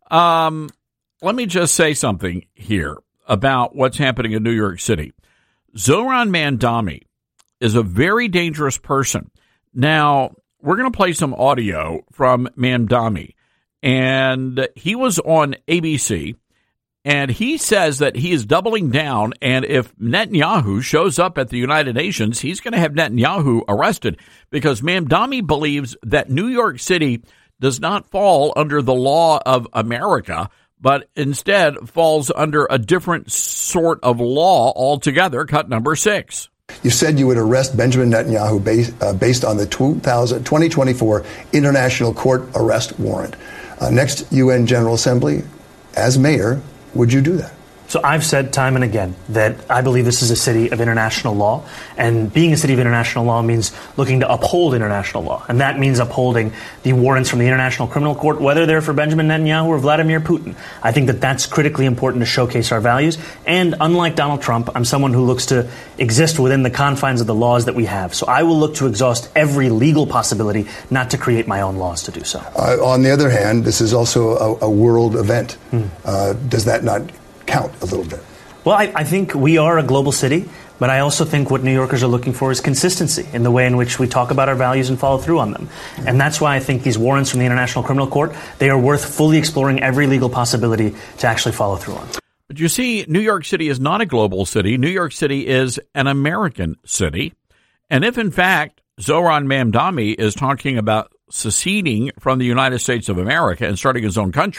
[SPEAKER 4] Let me just say something here about what's happening in New York City. Zohran Mamdani is a very dangerous person. Now, we're going to play some audio from Mamdani, and he was on ABC. And he says that he is doubling down, and if Netanyahu shows up at the United Nations, he's going to have Netanyahu arrested because Mamdani believes that New York City does not fall under the law of America, but instead falls under a different sort of law altogether, cut number 6.
[SPEAKER 12] You said you would arrest Benjamin Netanyahu based on the 2024 International Court arrest warrant. Next UN General Assembly, as mayor, would you do that?
[SPEAKER 13] So I've said time and again that I believe this is a city of international law, and being a city of international law means looking to uphold international law, and that means upholding the warrants from the International Criminal Court, whether they're for Benjamin Netanyahu or Vladimir Putin. I think that that's critically important to showcase our values, and unlike Donald Trump, I'm someone who looks to exist within the confines of the laws that we have. So I will look to exhaust every legal possibility, not to create my own laws to do so.
[SPEAKER 12] On the other hand, this is also a world event. Does that not count a little bit?
[SPEAKER 13] Well, I think we are a global city, but I also think what New Yorkers are looking for is consistency in the way in which we talk about our values and follow through on them. And that's why I think these warrants from the International Criminal Court, they are worth fully exploring every legal possibility to actually follow through on.
[SPEAKER 4] But you see, New York City is not a global city. New York City is an American city. And if, in fact, Zohran Mamdani is talking about seceding from the United States of America and starting his own country,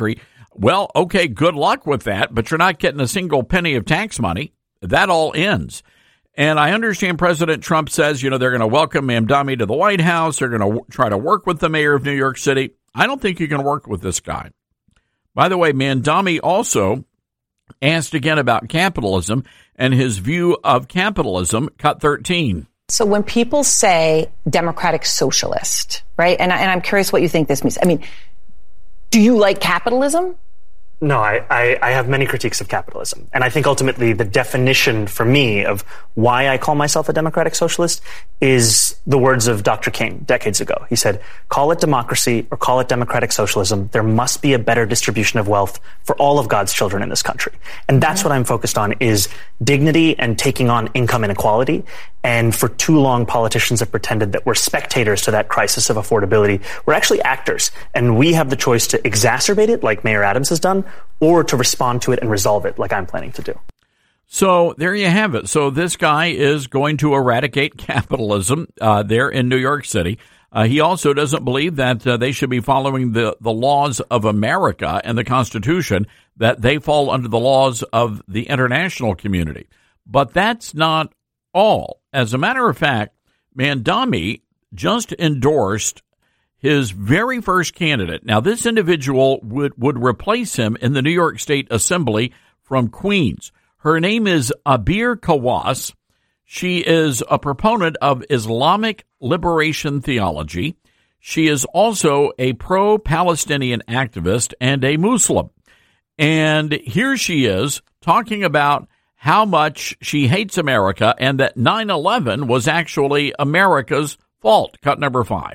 [SPEAKER 4] Well, okay, good luck with that, but you're not getting a single penny of tax money. That all ends. And I understand President Trump says, they're going to welcome Mamdani to the White House. They're going to try to work with the mayor of New York City. I don't think you can work with this guy. By the way, Mamdani also asked again about capitalism and his view of capitalism, cut 13.
[SPEAKER 14] So when people say democratic socialist, right, and I'm curious what you think this means. I mean, do you like capitalism?
[SPEAKER 13] No, I have many critiques of capitalism. And I think ultimately the definition for me of why I call myself a democratic socialist is the words of Dr. King decades ago. He said, call it democracy or call it democratic socialism. There must be a better distribution of wealth for all of God's children in this country. And that's what I'm focused on, is dignity and taking on income inequality. And for too long, politicians have pretended that we're spectators to that crisis of affordability. We're actually actors, and we have the choice to exacerbate it, like Mayor Adams has done, or to respond to it and resolve it, like I'm planning to do.
[SPEAKER 4] So there you have it. So this guy is going to eradicate capitalism there in New York City. He also doesn't believe that they should be following the laws of America and the Constitution, that they fall under the laws of the international community. But that's not all. As a matter of fact, Mamdani just endorsed his very first candidate. Now, this individual would replace him in the New York State Assembly from Queens. Her name is Abir Kawas. She is a proponent of Islamic liberation theology. She is also a pro-Palestinian activist and a Muslim. And here she is talking about how much she hates America and that 9/11 was actually America's fault. Cut number 5.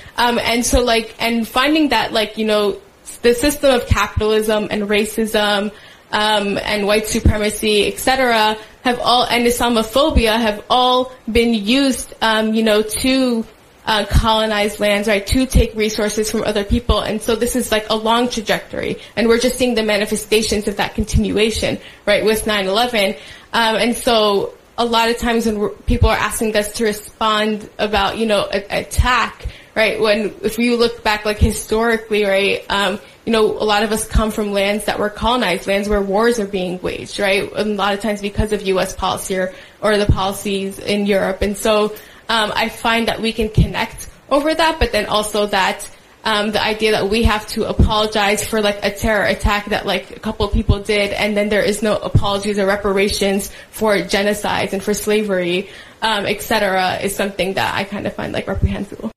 [SPEAKER 15] And finding that, the system of capitalism and racism, and white supremacy, etc., and Islamophobia have all been used, to colonize lands, right, to take resources from other people. And so this is like a long trajectory, and we're just seeing the manifestations of that continuation, right, with 9/11. And so a lot of times when people are asking us to respond about, attack, right, if you look back, historically, right, a lot of us come from lands that were colonized, lands where wars are being waged, right, a lot of times because of U.S. policy or the policies in Europe. And so I find that we can connect over that, but then also that the idea that we have to apologize for a terror attack that a couple of people did, and then there is no apologies or reparations for genocides and for slavery, etc., is something that I kind of find reprehensible.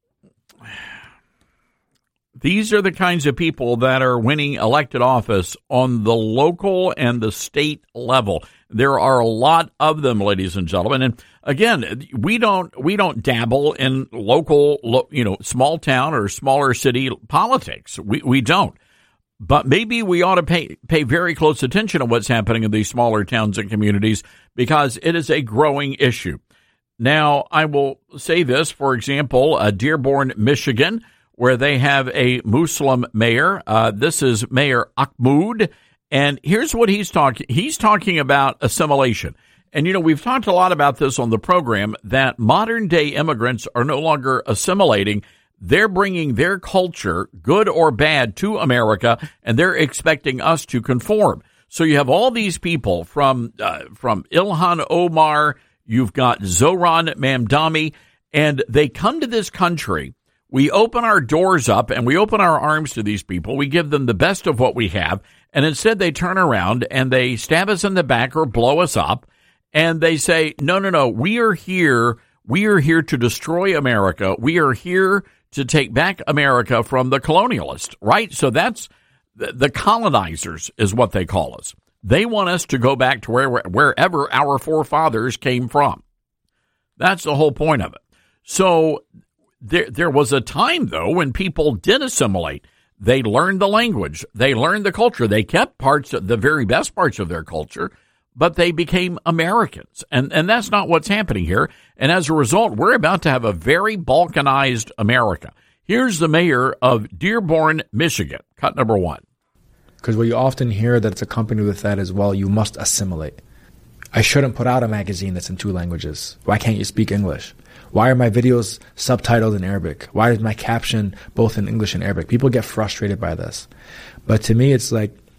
[SPEAKER 4] These are the kinds of people that are winning elected office on the local and the state level. There are a lot of them, ladies and gentlemen. And again, we don't dabble in local, small town or smaller city politics. We don't. But maybe we ought to pay very close attention to what's happening in these smaller towns and communities, because it is a growing issue. Now, I will say this, for example, Dearborn, Michigan, where they have a Muslim mayor. This is Mayor Ahmoud. And here's what he's talking. He's talking about assimilation. And, we've talked a lot about this on the program, that modern day immigrants are no longer assimilating. They're bringing their culture, good or bad, to America, and they're expecting us to conform. So you have all these people from Ilhan Omar, you've got Zohran Mamdani, and they come to this country. We open our doors up and we open our arms to these people. We give them the best of what we have. And instead they turn around and they stab us in the back or blow us up. And they say, no, we are here. We are here to destroy America. We are here to take back America from the colonialists, right? So that's the colonizers is what they call us. They want us to go back to wherever our forefathers came from. That's the whole point of it. So there was a time, though, when people did assimilate. They learned the language. They learned the culture. They kept the very best parts of their culture, but they became Americans. And that's not what's happening here. And as a result, we're about to have a very balkanized America. Here's the mayor of Dearborn, Michigan. Cut number 1.
[SPEAKER 16] Because what you often hear that it's accompanied with that as well, you must assimilate. I shouldn't put out a magazine that's in 2 languages. Why can't you speak English? Why are my videos subtitled in Arabic? Why is my caption both in English and Arabic? People get frustrated by this. But to me, it's like,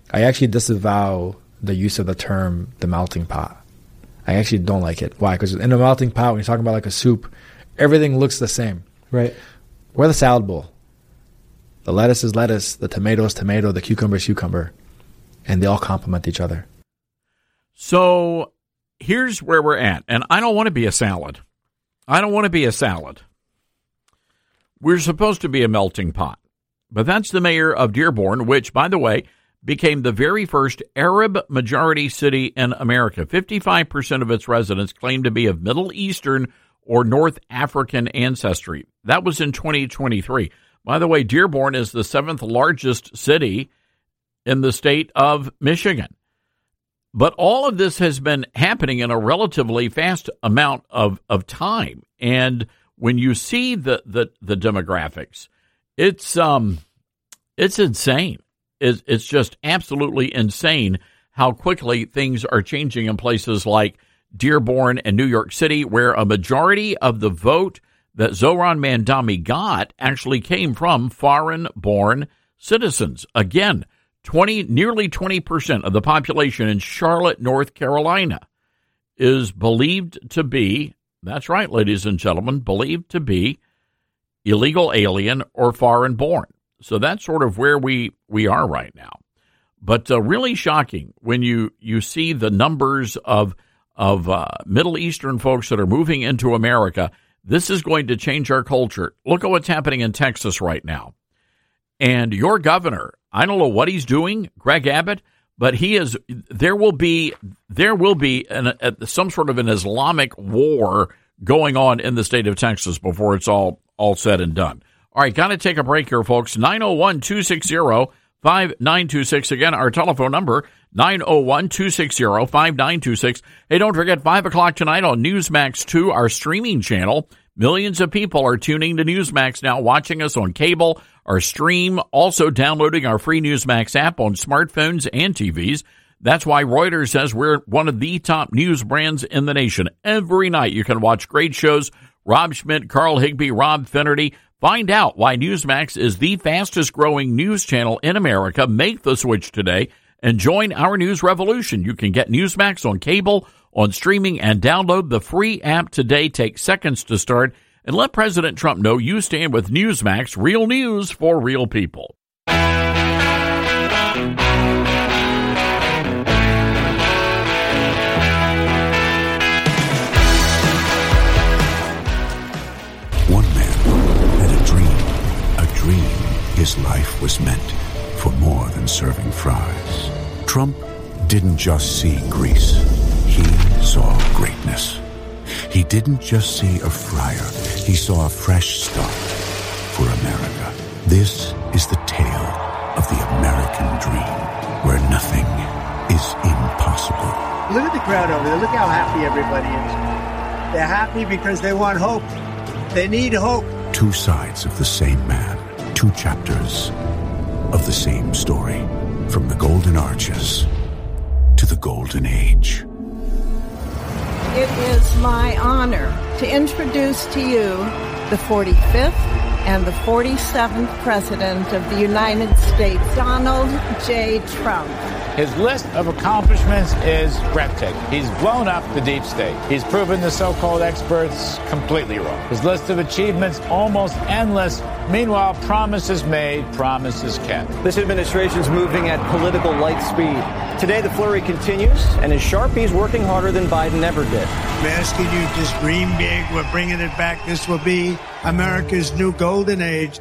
[SPEAKER 16] I actually disavow the use of the term the melting pot. I actually don't like it. Why? Because in a melting pot, when you're talking about like a soup, everything looks the same.
[SPEAKER 17] Right.
[SPEAKER 16] We're the salad bowl. The lettuce is lettuce, the tomato is tomato, the cucumber is cucumber, and they all complement each other.
[SPEAKER 4] So here's where we're at, and I don't want to be a salad. I don't want to be a salad. We're supposed to be a melting pot, but that's the mayor of Dearborn, which, by the way, became the very first Arab-majority city in America. 55% of its residents claim to be of Middle Eastern or North African ancestry. That was in 2023. By the way, Dearborn is the 7th largest city in the state of Michigan. But all of this has been happening in a relatively fast amount of time. And when you see the demographics, it's insane. It's just absolutely insane how quickly things are changing in places like Dearborn and New York City, where a majority of the vote that Zohran Mamdani got actually came from foreign-born citizens. Again, nearly 20% of the population in Charlotte, North Carolina is believed to be, that's right, ladies and gentlemen, believed to be illegal alien or foreign-born. So that's sort of where we are right now. But really shocking when you see the numbers of Middle Eastern folks that are moving into America. This is going to change our culture. Look at what's happening in Texas right now. And your governor, I don't know what he's doing, Greg Abbott, but there will be some sort of an Islamic war going on in the state of Texas before it's all said and done. All right, got to take a break here, folks. 901-260-5926. Again, our telephone number, 901-260-5926. Hey, don't forget, 5 o'clock tonight on Newsmax 2, our streaming channel. Millions of people are tuning to Newsmax now, watching us on cable, our stream, also downloading our free Newsmax app on smartphones and TVs. That's why Reuters says we're one of the top news brands in the nation. Every night you can watch great shows. Rob Schmidt, Carl Higbee, Rob Finnerty. Find out why Newsmax is the fastest growing news channel in America. Make the switch today and join our news revolution. You can get Newsmax on cable, on streaming, and download the free app today. Take seconds to start and let President Trump know you stand with Newsmax, real news for real people.
[SPEAKER 18] His life was meant for more than serving fries. Trump didn't just see Greece. He saw greatness. He didn't just see a fryer. He saw a fresh start for America. This is the tale of the American dream, where nothing is impossible.
[SPEAKER 19] Look at the crowd over there. Look how happy everybody is. They're happy because they want hope. They need hope.
[SPEAKER 18] Two sides of the same man. Two chapters of the same story, from the Golden Arches to the Golden Age.
[SPEAKER 20] It is my honor to introduce to you the 45th and the 47th President of the United States, Donald J. Trump.
[SPEAKER 21] His list of accomplishments is breathtaking. He's blown up the deep state. He's proven the so-called experts completely wrong. His list of achievements almost endless. Meanwhile, promises made, promises kept.
[SPEAKER 22] This administration's moving at political light speed. Today, the flurry continues, and his Sharpie's working harder than Biden ever did.
[SPEAKER 19] I'm asking you, just dream big. We're bringing it back. This will be America's new golden age.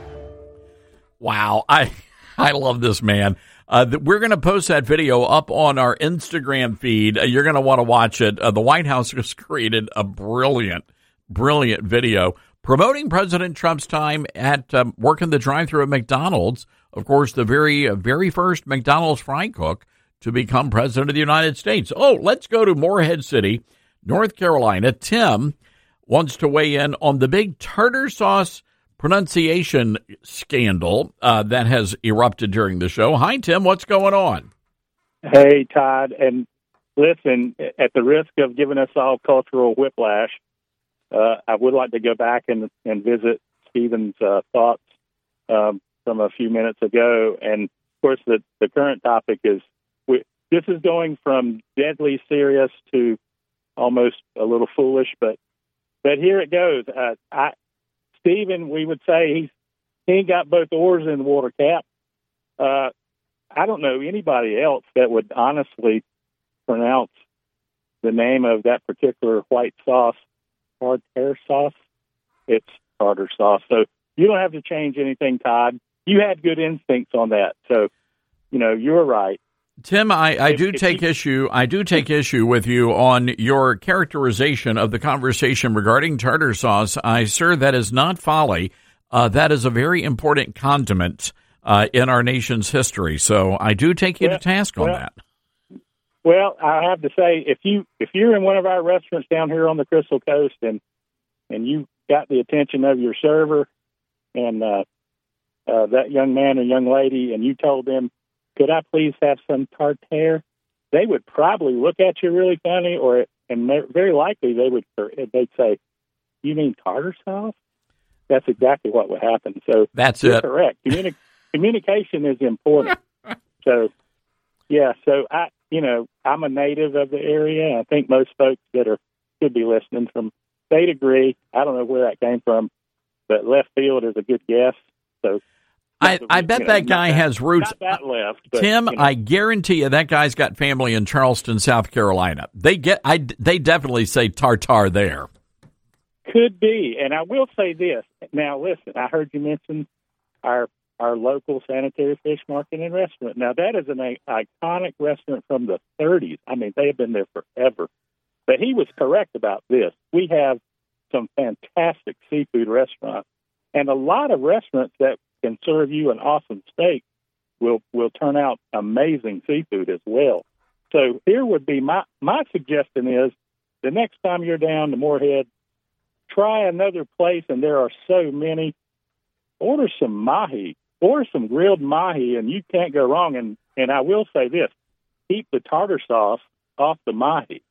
[SPEAKER 4] Wow, I love this man. We're going to post that video up on our Instagram feed. You're going to want to watch it. The White House has created a brilliant video promoting President Trump's time at working the drive-thru at McDonald's. Of course, the very first McDonald's fry cook to become president of the United States. Oh, let's go to Morehead City, North Carolina. Tim wants to weigh in on the big tartar sauce pronunciation scandal that has erupted during the show. Hi, Tim. What's going on?
[SPEAKER 11] Hey, Todd. And listen, at the risk of giving us all cultural whiplash, I would like to go back and visit Stephen's thoughts from a few minutes ago. And, of course, the current topic is this is going from deadly serious to almost a little foolish, but here it goes. Stephen, we would say he ain't got both oars in the water cap. I don't know anybody else that would honestly pronounce the name of that particular white sauce, tartare sauce. It's tartar sauce. So you don't have to change anything, Todd. You had good instincts on that. So, you're right.
[SPEAKER 4] Tim, I do take issue with you on your characterization of the conversation regarding tartar sauce. Sir, that is not folly. That is a very important condiment in our nation's history. So I do take you to task on that.
[SPEAKER 11] Well, I have to say, if you're in one of our restaurants down here on the Crystal Coast and you got the attention of your server and that young man or young lady, and you told them, could I please have some tartare? They would probably look at you really funny, and very likely they'd say, "You mean tartar sauce?" That's exactly what would happen. So
[SPEAKER 4] that's
[SPEAKER 11] you're correct. Communication is important. So, yeah. So I'm a native of the area. I think most folks that could be listening they'd agree. I don't know where that came from, but left field is a good guess. So.
[SPEAKER 4] I bet that guy has roots.
[SPEAKER 11] Not that left, but,
[SPEAKER 4] Tim, I guarantee you that guy's got family in Charleston, South Carolina. They definitely say tartar there.
[SPEAKER 11] Could be, and I will say this. Now, listen, I heard you mention our local sanitary fish market and restaurant. Now, that is an iconic restaurant from the 30s. I mean, they have been there forever. But he was correct about this. We have some fantastic seafood restaurants, and a lot of restaurants that can serve you an awesome steak will turn out amazing seafood as well. So here would be my suggestion is the next time you're down to Moorhead, try another place, and there are so many. Order some mahi, order some grilled mahi, and you can't go wrong. And I will say this, keep the tartar sauce off the mahi.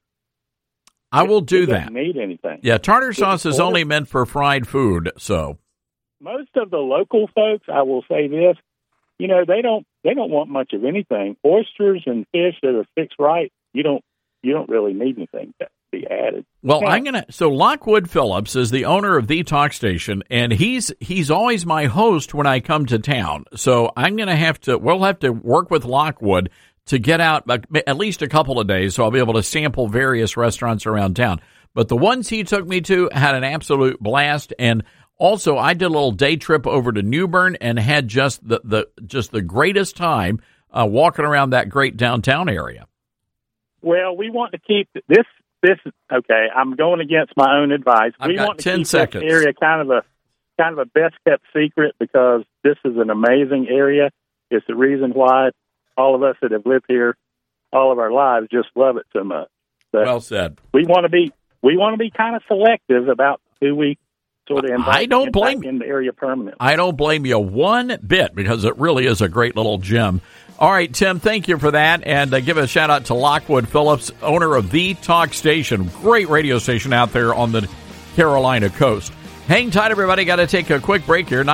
[SPEAKER 4] I will do that.
[SPEAKER 11] Doesn't need anything.
[SPEAKER 4] Yeah, tartar sauce is only meant for fried food, so.
[SPEAKER 11] Most of the local folks, I will say this, they don't want much of anything. Oysters and fish that are fixed right, you don't really need anything to be added.
[SPEAKER 4] Well, so Lockwood Phillips is the owner of the Talk Station, and he's always my host when I come to town. So we'll have to work with Lockwood to get out at least a couple of days, so I'll be able to sample various restaurants around town. But the ones he took me to had an absolute blast, and also, I did a little day trip over to Newbern and had just the greatest time walking around that great downtown area.
[SPEAKER 11] Well, we want to keep this. Okay, I'm going against my own advice.
[SPEAKER 4] I've got
[SPEAKER 11] want to
[SPEAKER 4] 10
[SPEAKER 11] keep
[SPEAKER 4] seconds.
[SPEAKER 11] This area kind of a best kept secret because this is an amazing area. It's the reason why all of us that have lived here all of our lives just love it so much. But
[SPEAKER 4] well said.
[SPEAKER 11] We want to be kind of selective about who we.
[SPEAKER 4] I don't blame
[SPEAKER 11] you in the area permanently.
[SPEAKER 4] I don't blame you one bit because it really is a great little gem. All right, Tim, thank you for that, and give a shout out to Lockwood Phillips, owner of the Talk Station, great radio station out there on the Carolina coast. Hang tight, everybody. Got to take a quick break here.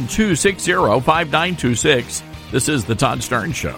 [SPEAKER 4] 901-260-5926. This is the Todd Starnes Show.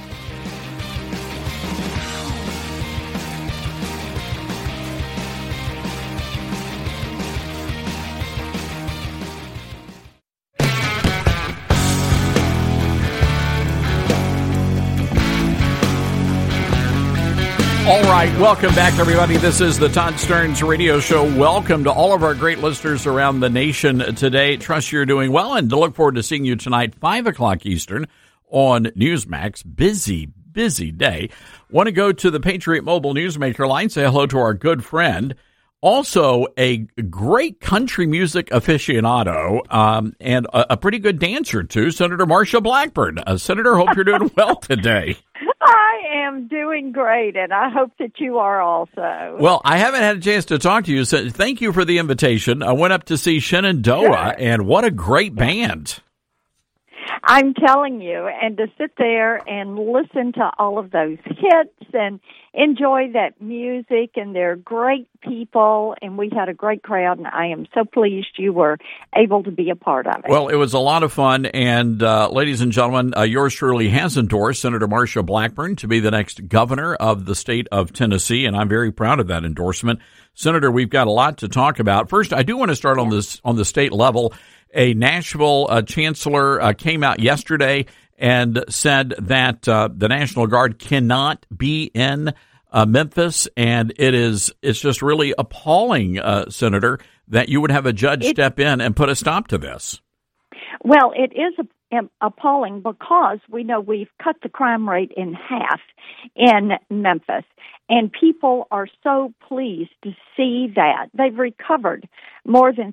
[SPEAKER 4] All right, welcome back, everybody. This is the Todd Starnes Radio Show. Welcome to all of our great listeners around the nation today. Trust you're doing well, and to look forward to seeing you tonight, 5 o'clock Eastern on Newsmax. Busy day. Want to go to the Patriot Mobile Newsmaker line, say hello to our good friend, also a great country music aficionado, and a pretty good dancer, too, Senator Marsha Blackburn. Senator, hope you're doing well today.
[SPEAKER 1] I am doing great, and I hope that you are also.
[SPEAKER 4] Well, I haven't had a chance to talk to you, so thank you for the invitation. I went up to see Shenandoah, and what a great band.
[SPEAKER 1] I'm telling you, and to sit there and listen to all of those hits and enjoy that music, and they're great people, and we had a great crowd, and I am so pleased you were able to be a part of it.
[SPEAKER 4] Well, it was a lot of fun, and ladies and gentlemen, yours truly has endorsed Senator Marsha Blackburn to be the next governor of the state of Tennessee, and I'm very proud of that endorsement. Senator, we've got a lot to talk about. First, I do want to start on the state level. A Nashville chancellor came out yesterday and said that the National Guard cannot be in Memphis, and it's just really appalling, Senator, that you would have a judge step in and put a stop to this.
[SPEAKER 1] Well, it is appalling because we know we've cut the crime rate in half in Memphis, and people are so pleased to see that. They've recovered more than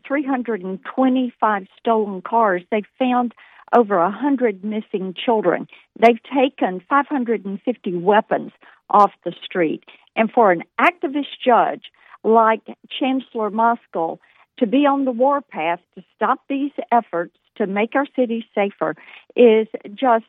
[SPEAKER 1] 325 stolen cars. They've found over 100 missing children. They've taken 550 weapons off the street. And for an activist judge like Chancellor Moskal to be on the warpath to stop these efforts to make our cities safer is just,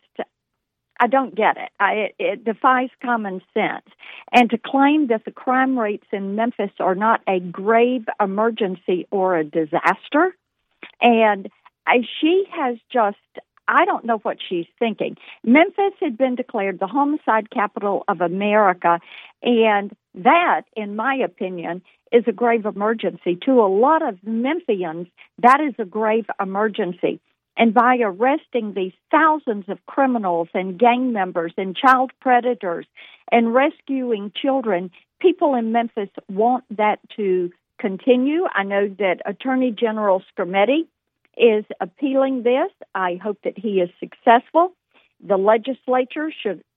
[SPEAKER 1] I don't get it. It defies common sense. And to claim that the crime rates in Memphis are not a grave emergency or a disaster, and she has just, I don't know what she's thinking. Memphis had been declared the homicide capital of America, and that, in my opinion, is a grave emergency. To a lot of Memphians, that is a grave emergency. And by arresting these thousands of criminals and gang members and child predators and rescuing children, people in Memphis want that to continue. I know that Attorney General Skrmetti is appealing this. I hope that he is successful. The legislature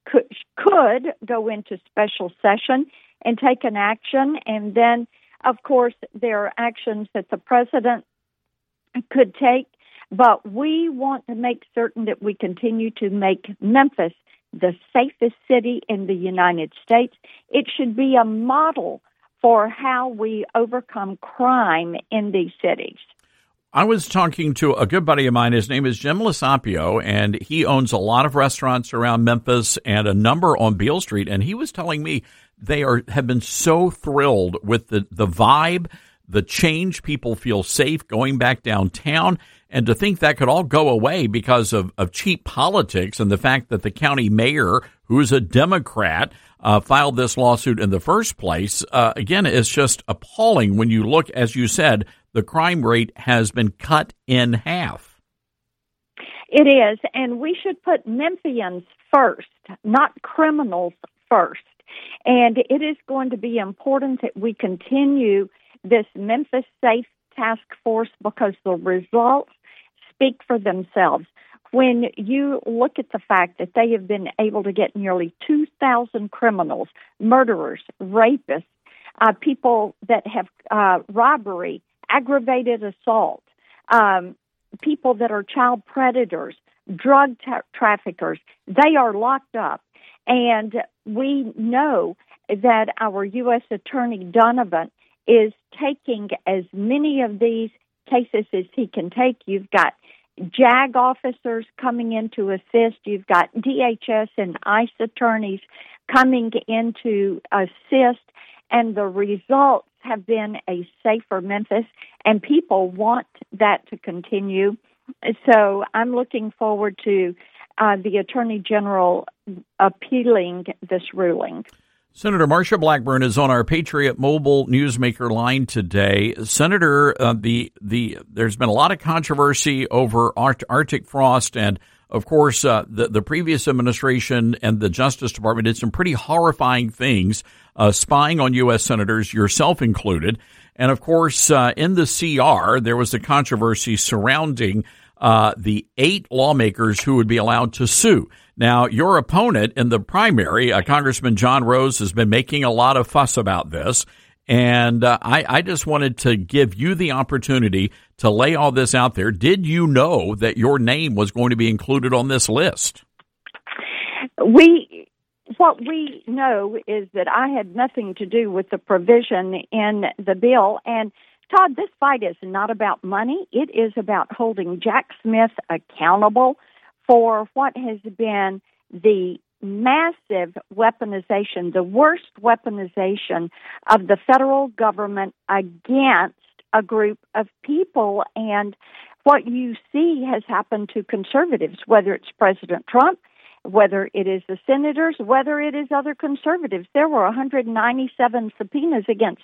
[SPEAKER 1] could go into special session and take an action. And then, of course, there are actions that the president could take. But we want to make certain that we continue to make Memphis the safest city in the United States. It should be a model for how we overcome crime in these cities.
[SPEAKER 4] I was talking to a good buddy of mine. His name is Jim Lasapio, and he owns a lot of restaurants around Memphis and a number on Beale Street. And he was telling me they have been so thrilled with the vibe, the change. People feel safe going back downtown. And to think that could all go away because of cheap politics and the fact that the county mayor, who is a Democrat, filed this lawsuit in the first place, again, is just appalling when you look, as you said, the crime rate has been cut in half.
[SPEAKER 1] It is, and we should put Memphians first, not criminals first. And it is going to be important that we continue this Memphis Safe Task Force because the results speak for themselves. When you look at the fact that they have been able to get nearly 2,000 criminals, murderers, rapists, people that have robbery, aggravated assault, people that are child predators, drug traffickers, they are locked up. And we know that our U.S. Attorney Donovan is taking as many of these cases as he can take. You've got JAG officers coming in to assist. You've got DHS and ICE attorneys coming in to assist. And the results have been a safer Memphis, and people want that to continue. So I'm looking forward to the Attorney General appealing this ruling.
[SPEAKER 4] Senator Marsha Blackburn is on our Patriot Mobile Newsmaker line today. Senator, there's been a lot of controversy over Arctic frost, and of course, the previous administration and the Justice Department did some pretty horrifying things, spying on U.S. senators, yourself included. And of course, in the CR, there was a controversy surrounding the 8 lawmakers who would be allowed to sue. Now, your opponent in the primary, Congressman John Rose, has been making a lot of fuss about this. And I just wanted to give you the opportunity to lay all this out there. Did you know that your name was going to be included on this list?
[SPEAKER 1] What we know is that I had nothing to do with the provision in the bill. And, Todd, this fight is not about money. It is about holding Jack Smith accountable for what has been the massive weaponization, the worst weaponization of the federal government against a group of people. And what you see has happened to conservatives, whether it's President Trump, whether it is the senators, whether it is other conservatives. There were 197 subpoenas against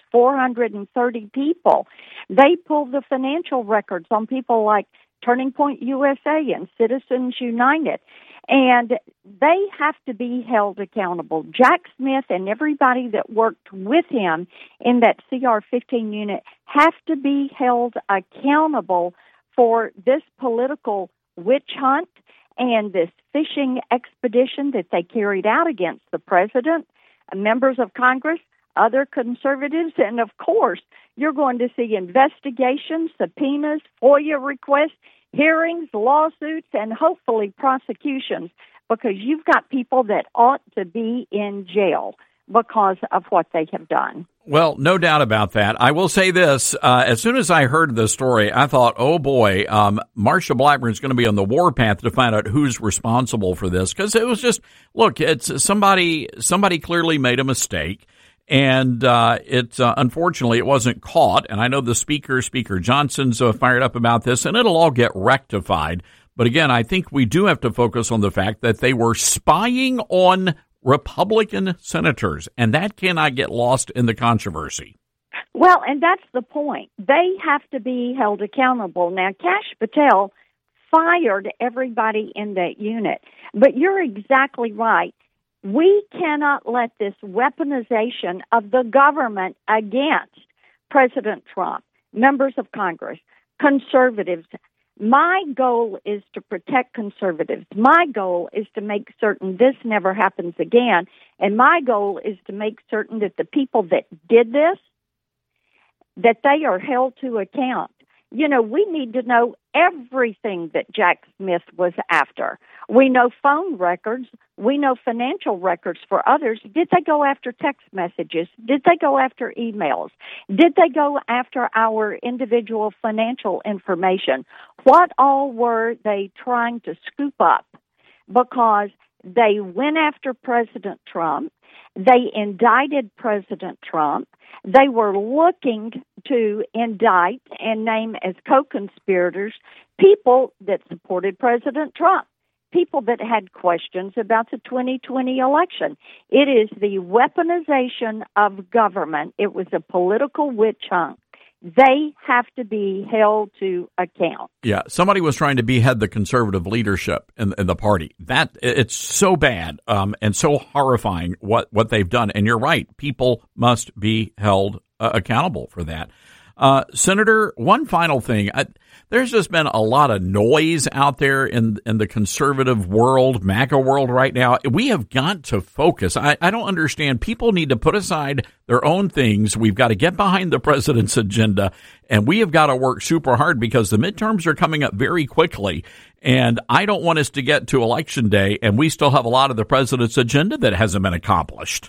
[SPEAKER 1] 430 people. They pulled the financial records on people like Turning Point USA and Citizens United, and they have to be held accountable. Jack Smith and everybody that worked with him in that CR-15 unit have to be held accountable for this political witch hunt and this fishing expedition that they carried out against the president, members of Congress, other conservatives, and of course, you're going to see investigations, subpoenas, FOIA requests, hearings, lawsuits, and hopefully prosecutions, because you've got people that ought to be in jail because of what they have done.
[SPEAKER 4] Well, no doubt about that. I will say this. As soon as I heard the story, I thought, oh, boy, Marsha Blackburn's going to be on the warpath to find out who's responsible for this, because it was just, look, it's somebody clearly made a mistake. And unfortunately, it wasn't caught. And I know the Speaker Johnson's fired up about this, and it'll all get rectified. But again, I think we do have to focus on the fact that they were spying on Republican senators, and that cannot get lost in the controversy.
[SPEAKER 1] Well, and that's the point. They have to be held accountable. Now, Kash Patel fired everybody in that unit, but you're exactly right. We cannot let this weaponization of the government against President Trump, members of Congress, conservatives. My goal is to protect conservatives. My goal is to make certain this never happens again. And my goal is to make certain that the people that did this, that they are held to account. You know, we need to know everything that Jack Smith was after. We know phone records. We know financial records for others. Did they go after text messages? Did they go after emails? Did they go after our individual financial information? What all were they trying to scoop up? Because they went after President Trump. They indicted President Trump. They were looking to indict and name as co-conspirators people that supported President Trump, people that had questions about the 2020 election. It is the weaponization of government. It was a political witch hunt. They have to be held to account.
[SPEAKER 4] Yeah, somebody was trying to behead the conservative leadership in the party. That it's so bad and so horrifying what they've done. And you're right, people must be held accountable for that. Senator, one final thing. There's just been a lot of noise out there in the conservative world, MAGA world right now. We have got to focus. I don't understand. People need to put aside their own things. We've got to get behind the president's agenda, and we have got to work super hard because the midterms are coming up very quickly. And I don't want us to get to Election Day, and we still have a lot of the president's agenda that hasn't been accomplished.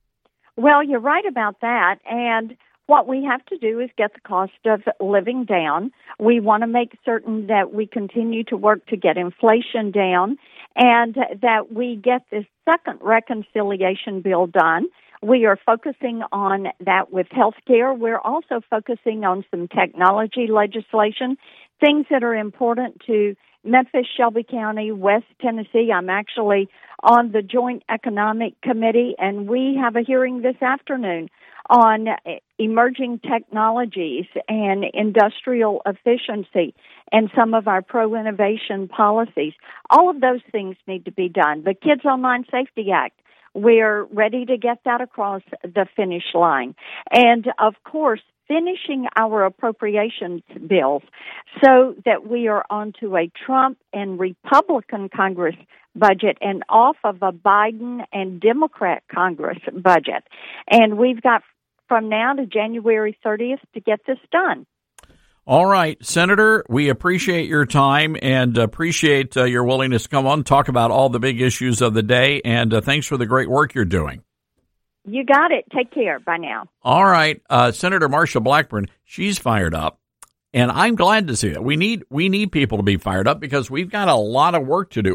[SPEAKER 1] Well, you're right about that. And what we have to do is get the cost of living down. We want to make certain that we continue to work to get inflation down and that we get this second reconciliation bill done. We are focusing on that with health care. We're also focusing on some technology legislation, things that are important to Memphis, Shelby County, West Tennessee. I'm actually on the Joint Economic Committee, and we have a hearing this afternoon on emerging technologies and industrial efficiency and some of our pro-innovation policies. All of those things need to be done. The Kids Online Safety Act, we're ready to get that across the finish line. And, of course, finishing our appropriations bills so that we are onto a Trump and Republican Congress budget and off of a Biden and Democrat Congress budget. And we've got from now to January 30th to get this done.
[SPEAKER 4] All right, Senator, we appreciate your time and appreciate your willingness to come on and talk about all the big issues of the day. And thanks for the great work you're doing.
[SPEAKER 1] You got it. Take care. Bye now.
[SPEAKER 4] All right. Senator Marsha Blackburn, she's fired up. And I'm glad to see that. We need people to be fired up because we've got a lot of work to do,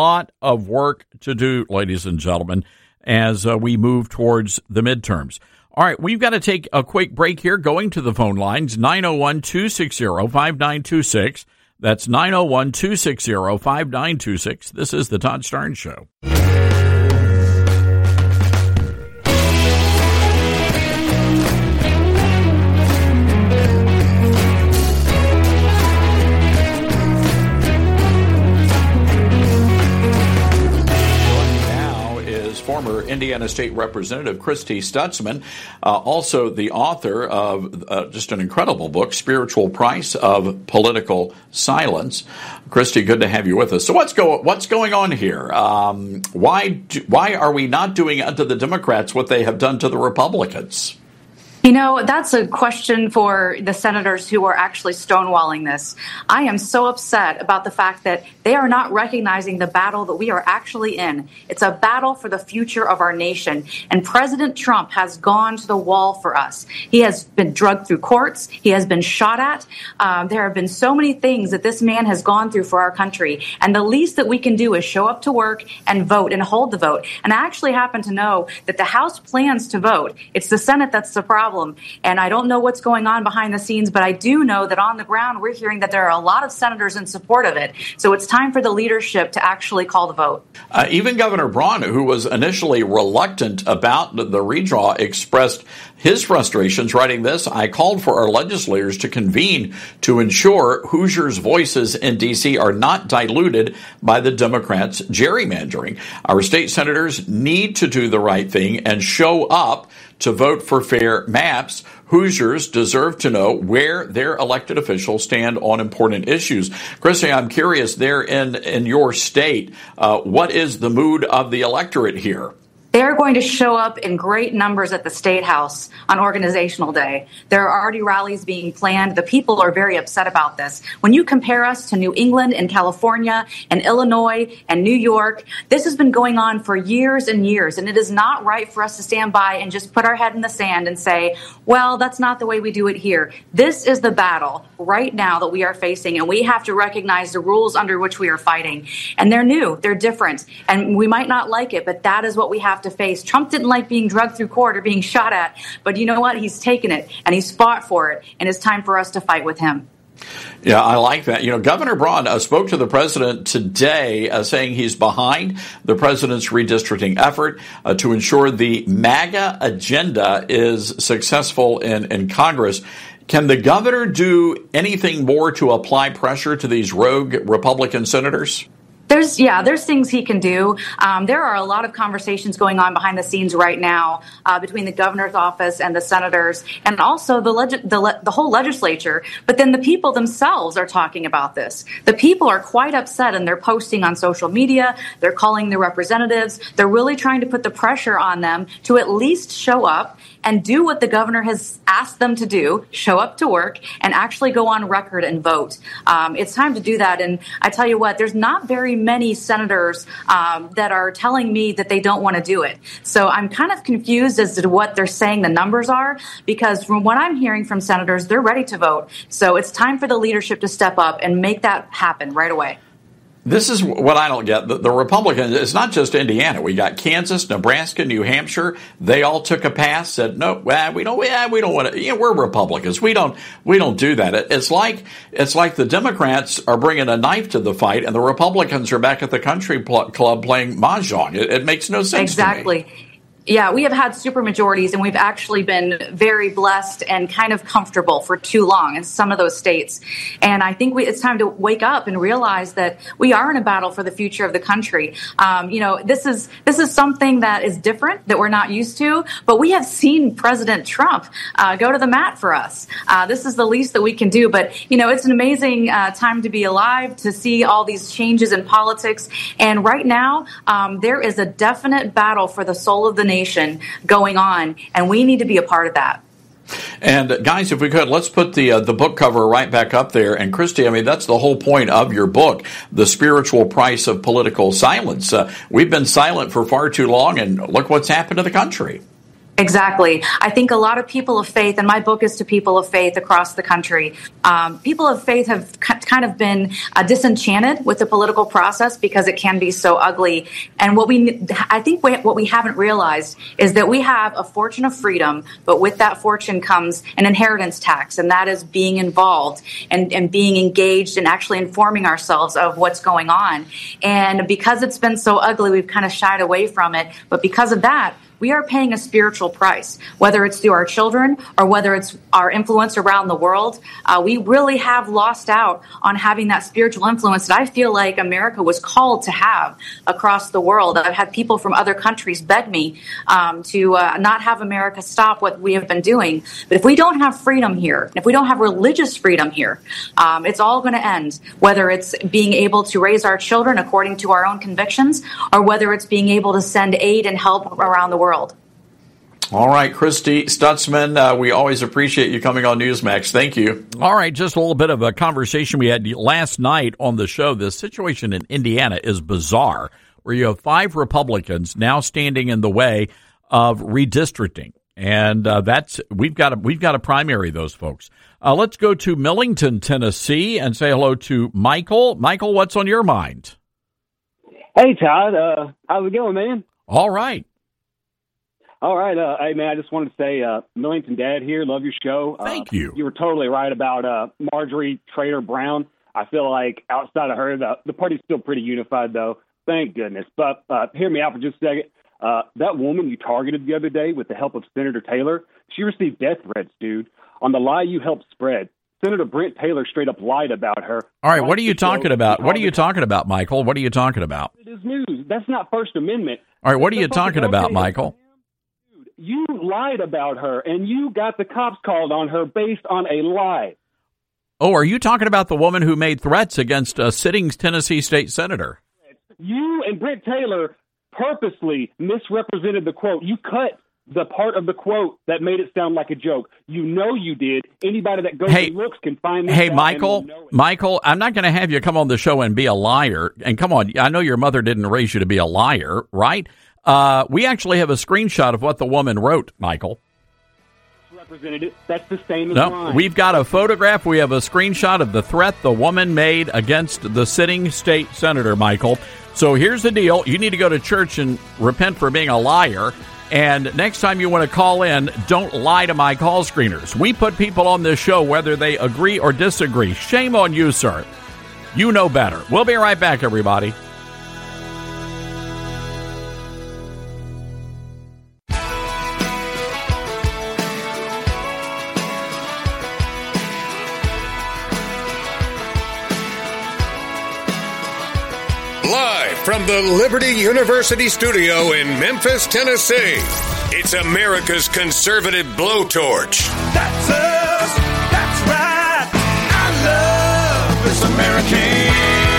[SPEAKER 4] ladies and gentlemen, as we move towards the midterms. All right, we've got to take a quick break here, going to the phone lines, 901-260-5926. That's 901-260-5926. This is the Todd Starnes Show. Former Indiana State Representative Christy Stutzman, also the author of just an incredible book, Spiritual Price of Political Silence. Christy, good to have you with us. So what's going on here? Why are we not doing unto the Democrats what they have done to the Republicans?
[SPEAKER 5] You know, that's a question for the senators who are actually stonewalling this. I am so upset about the fact that they are not recognizing the battle that we are actually in. It's a battle for the future of our nation. And President Trump has gone to the wall for us. He has been drugged through courts. He has been shot at. There have been so many things that this man has gone through for our country. And the least that we can do is show up to work and vote and hold the vote. And I actually happen to know that the House plans to vote. It's the Senate that's the problem. And I don't know what's going on behind the scenes, but I do know that on the ground, we're hearing that there are a lot of senators in support of it. So it's time for the leadership to actually call the vote.
[SPEAKER 4] Even Governor Braun, who was initially reluctant about the redraw, expressed his frustrations, writing this: I called for our legislators to convene to ensure Hoosiers' voices in D.C. are not diluted by the Democrats' gerrymandering. Our state senators need to do the right thing and show up to vote for fair maps. Hoosiers deserve to know where their elected officials stand on important issues. Christy, I'm curious, there in your state, what is the mood of the electorate here?
[SPEAKER 5] They're going to show up in great numbers at the State House on Organizational Day. There are already rallies being planned. The people are very upset about this. When you compare us to New England and California and Illinois and New York, this has been going on for years and years, and it is not right for us to stand by and just put our head in the sand and say, well, that's not the way we do it here. This is the battle right now that we are facing, and we have to recognize the rules under which we are fighting. And they're new, they're different, and we might not like it, but that is what we have to face. Trump didn't like being drugged through court or being shot at, but you know what? He's taken it and he's fought for it, and it's time for us to fight with him.
[SPEAKER 4] Yeah, I like that. You know, Governor Braun spoke to the president today saying he's behind the president's redistricting effort to ensure the MAGA agenda is successful in Congress. Can the governor do anything more to apply pressure to these rogue Republican senators?
[SPEAKER 5] There's things he can do. There are a lot of conversations going on behind the scenes right now between the governor's office and the senators, and also the whole legislature. But then the people themselves are talking about this. The people are quite upset, and they're posting on social media. They're calling the representatives. They're really trying to put the pressure on them to at least show up and do what the governor has asked them to do, show up to work, and actually go on record and vote. It's time to do that. And I tell you what, there's not very many senators that are telling me that they don't want to do it. So I'm kind of confused as to what they're saying the numbers are, because from what I'm hearing from senators, they're ready to vote. So it's time for the leadership to step up and make that happen right away.
[SPEAKER 4] This is what I don't get. The Republicans, it's not just Indiana. We got Kansas, Nebraska, New Hampshire. They all took a pass, said, no, we don't want to, we're Republicans. We don't do that. It's like the Democrats are bringing a knife to the fight and the Republicans are back at the country club playing mahjong. It makes no sense
[SPEAKER 5] exactly. To me. Yeah, we have had supermajorities, and we've actually been very blessed and kind of comfortable for too long in some of those states. And I think it's time to wake up and realize that we are in a battle for the future of the country. This is something that is different, that we're not used to, but we have seen President Trump go to the mat for us. This is the least that we can do. But, it's an amazing time to be alive, to see all these changes in politics. And right now, there is a definite battle for the soul of the nation going on, and we need to be a part of that.
[SPEAKER 4] And guys, if we could, let's put the book cover right back up there. And Christy, that's the whole point of your book, The Spiritual Price of Political Silence. We've been silent for far too long, and look what's happened to the country.
[SPEAKER 5] Exactly. I think a lot of people of faith, and my book is to people of faith across the country. People of faith have kind of been disenchanted with the political process because it can be so ugly. And what we haven't realized is that we have a fortune of freedom, but with that fortune comes an inheritance tax, and that is being involved and being engaged and actually informing ourselves of what's going on. And because it's been so ugly, we've kind of shied away from it. But because of that, we are paying a spiritual price, whether it's through our children or whether it's our influence around the world. We really have lost out on having that spiritual influence that I feel like America was called to have across the world. I've had people from other countries beg me to not have America stop what we have been doing. But if we don't have freedom here, if we don't have religious freedom here, it's all going to end, whether it's being able to raise our children according to our own convictions or whether it's being able to send aid and help around the world.
[SPEAKER 4] All right, Christy Stutzman, we always appreciate you coming on Newsmax. Thank you. All right, just a little bit of a conversation we had last night on the show. The situation in Indiana is bizarre, where you have 5 Republicans now standing in the way of redistricting, and we've got to primary those folks. Let's go to Millington, Tennessee, and say hello to Michael. Michael, what's on your mind?
[SPEAKER 7] Hey, Todd. How's it going, man?
[SPEAKER 4] All right.
[SPEAKER 7] All right. Hey, man, I just wanted to say, Millington Dad here. Love your show.
[SPEAKER 4] Thank you.
[SPEAKER 7] You were totally right about Marjorie Taylor Brown. I feel like outside of her, the party's still pretty unified, though. Thank goodness. But hear me out for just a second. That woman you targeted the other day with the help of Senator Taylor, she received death threats, dude, on the lie you helped spread. Senator Brent Taylor straight up lied about her.
[SPEAKER 4] All right, what are you talking about? What are you talking about, Michael? What are you talking about?
[SPEAKER 7] It is news. That's not First Amendment.
[SPEAKER 4] All right, what are you talking about, Michael?
[SPEAKER 7] You lied about her, and you got the cops called on her based on a lie.
[SPEAKER 4] Oh, are you talking about the woman who made threats against a sitting Tennessee state senator?
[SPEAKER 7] You and Brent Taylor purposely misrepresented the quote. You cut the part of the quote that made it sound like a joke. You know you did. Anybody that goes and looks can find this.
[SPEAKER 4] Hey, Michael, I'm not going to have you come on the show and be a liar. And come on, I know your mother didn't raise you to be a liar, right? We actually have a screenshot of what the woman wrote, Michael.
[SPEAKER 7] Represented. That's the same as
[SPEAKER 4] mine. We've got a photograph. We have a screenshot of the threat the woman made against the sitting state senator, Michael. So here's the deal. You need to go to church and repent for being a liar. And next time you want to call in, don't lie to my call screeners. We put people on this show whether they agree or disagree. Shame on you, sir. You know better. We'll be right back, everybody.
[SPEAKER 2] Live from the Liberty University studio in Memphis, Tennessee, it's America's conservative blowtorch.
[SPEAKER 3] That's us. That's right. I love this American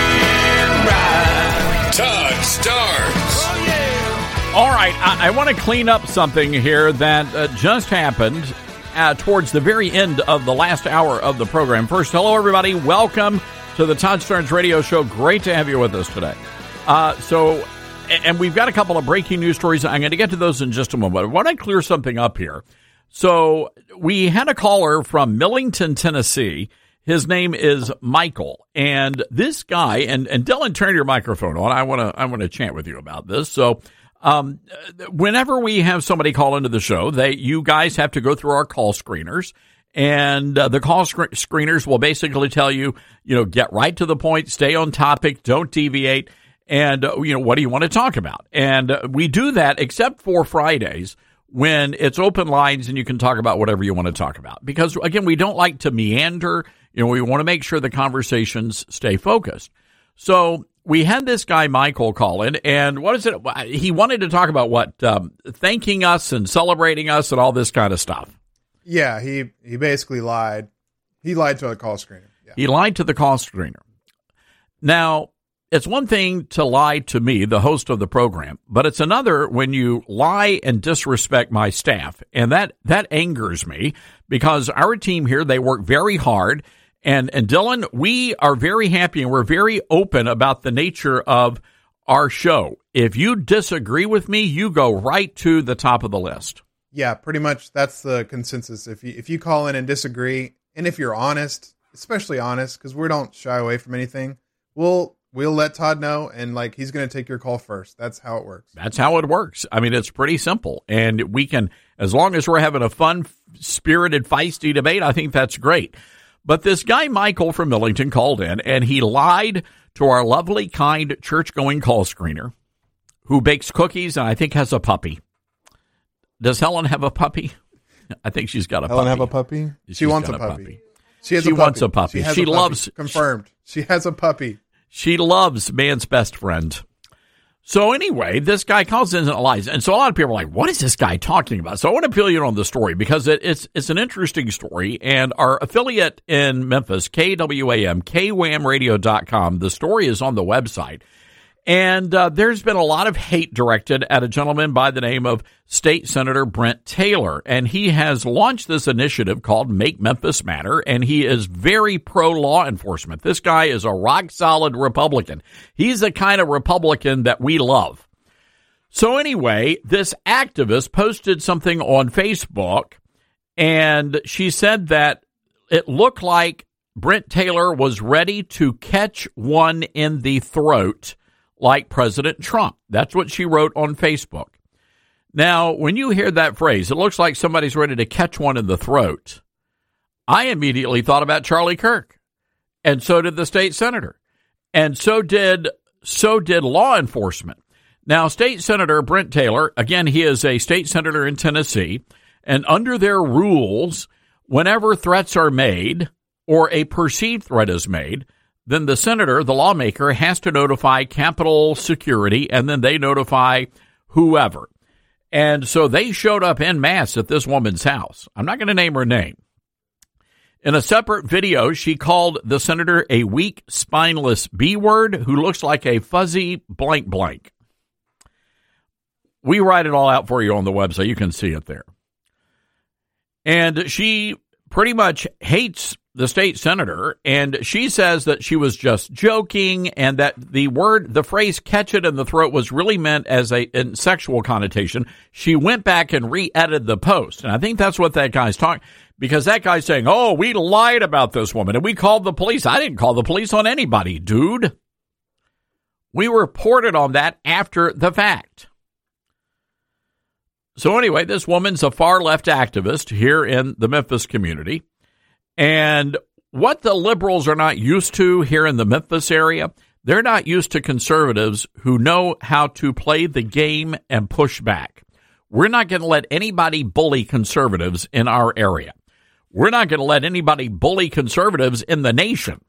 [SPEAKER 3] ride.
[SPEAKER 2] Todd Starnes.
[SPEAKER 3] Oh, yeah.
[SPEAKER 4] All right, I want to clean up something here that just happened towards the very end of the last hour of the program. First, hello, everybody. Welcome to the Todd Starnes Radio Show. Great to have you with us today. And we've got a couple of breaking news stories. I'm going to get to those in just a moment. I want to clear something up here. So we had a caller from Millington, Tennessee. His name is Michael. And this guy, and Dylan, turn your microphone on. I want to chat with you about this. So whenever we have somebody call into the show, you guys have to go through our call screeners. And the call screeners will basically tell you, get right to the point, stay on topic, don't deviate, and, what do you want to talk about? And we do that except for Fridays when it's open lines and you can talk about whatever you want to talk about. Because, again, we don't like to meander. We want to make sure the conversations stay focused. So we had this guy, Michael, call in, and what is it? He wanted to talk about what? Thanking us and celebrating us and all this kind of stuff.
[SPEAKER 6] Yeah, he basically lied. He lied to a call screener. Yeah.
[SPEAKER 4] He lied to the call screener. Now, it's one thing to lie to me, the host of the program, but it's another when you lie and disrespect my staff. And that angers me because our team here, they work very hard. And Dylan, we are very happy and we're very open about the nature of our show. If you disagree with me, you go right to the top of the list.
[SPEAKER 6] Yeah, pretty much that's the consensus. If you call in and disagree, and if you're honest, especially honest, because we don't shy away from anything, we'll let Todd know, and like he's going to take your call first. That's how it works.
[SPEAKER 4] That's how it works. I mean, it's pretty simple, and we can, as long as we're having a fun, spirited, feisty debate, I think that's great. But this guy Michael from Millington called in, and he lied to our lovely, kind, church-going call screener who bakes cookies and I think has a puppy. Does Helen have a puppy? I think she's got a puppy.
[SPEAKER 6] Helen have a puppy? She wants a puppy. She
[SPEAKER 4] wants a puppy. She loves.
[SPEAKER 6] Confirmed. She has a puppy.
[SPEAKER 4] She loves man's best friend. So anyway, this guy calls in and lies. And so a lot of people are like, what is this guy talking about? So I want to fill you in on the story because it's an interesting story. And our affiliate in Memphis, KWAM, KWAMradio.com, the story is on the website. And there's been a lot of hate directed at a gentleman by the name of State Senator Brent Taylor. And he has launched this initiative called Make Memphis Matter, and he is very pro-law enforcement. This guy is a rock-solid Republican. He's the kind of Republican that we love. So anyway, this activist posted something on Facebook, and she said that it looked like Brent Taylor was ready to catch one in the throat like President Trump. That's what she wrote on Facebook. Now, when you hear that phrase, it looks like somebody's ready to catch one in the throat. I immediately thought about Charlie Kirk. And so did the state senator. And so did law enforcement. Now, State Senator Brent Taylor, again, he is a state senator in Tennessee. And under their rules, whenever threats are made or a perceived threat is made, then the senator, the lawmaker, has to notify Capitol Security, and then they notify whoever. And so they showed up en masse at this woman's house. I'm not going to name her name. In a separate video, she called the senator a weak, spineless B-word who looks like a fuzzy blank blank. We write it all out for you on the website. You can see it there. And she pretty much hates the state senator, and she says that she was just joking and that the phrase catch it in the throat was really meant as a sexual connotation. She went back and re-edited the post, and I think that's what that guy's talking, because that guy's saying, oh, we lied about this woman and we called the police. I didn't call the police on anybody, dude. We reported on that after the fact. So anyway, this woman's a far-left activist here in the Memphis community. And what the liberals are not used to here in the Memphis area, they're not used to conservatives who know how to play the game and push back. We're not going to let anybody bully conservatives in our area. We're not going to let anybody bully conservatives in the nation.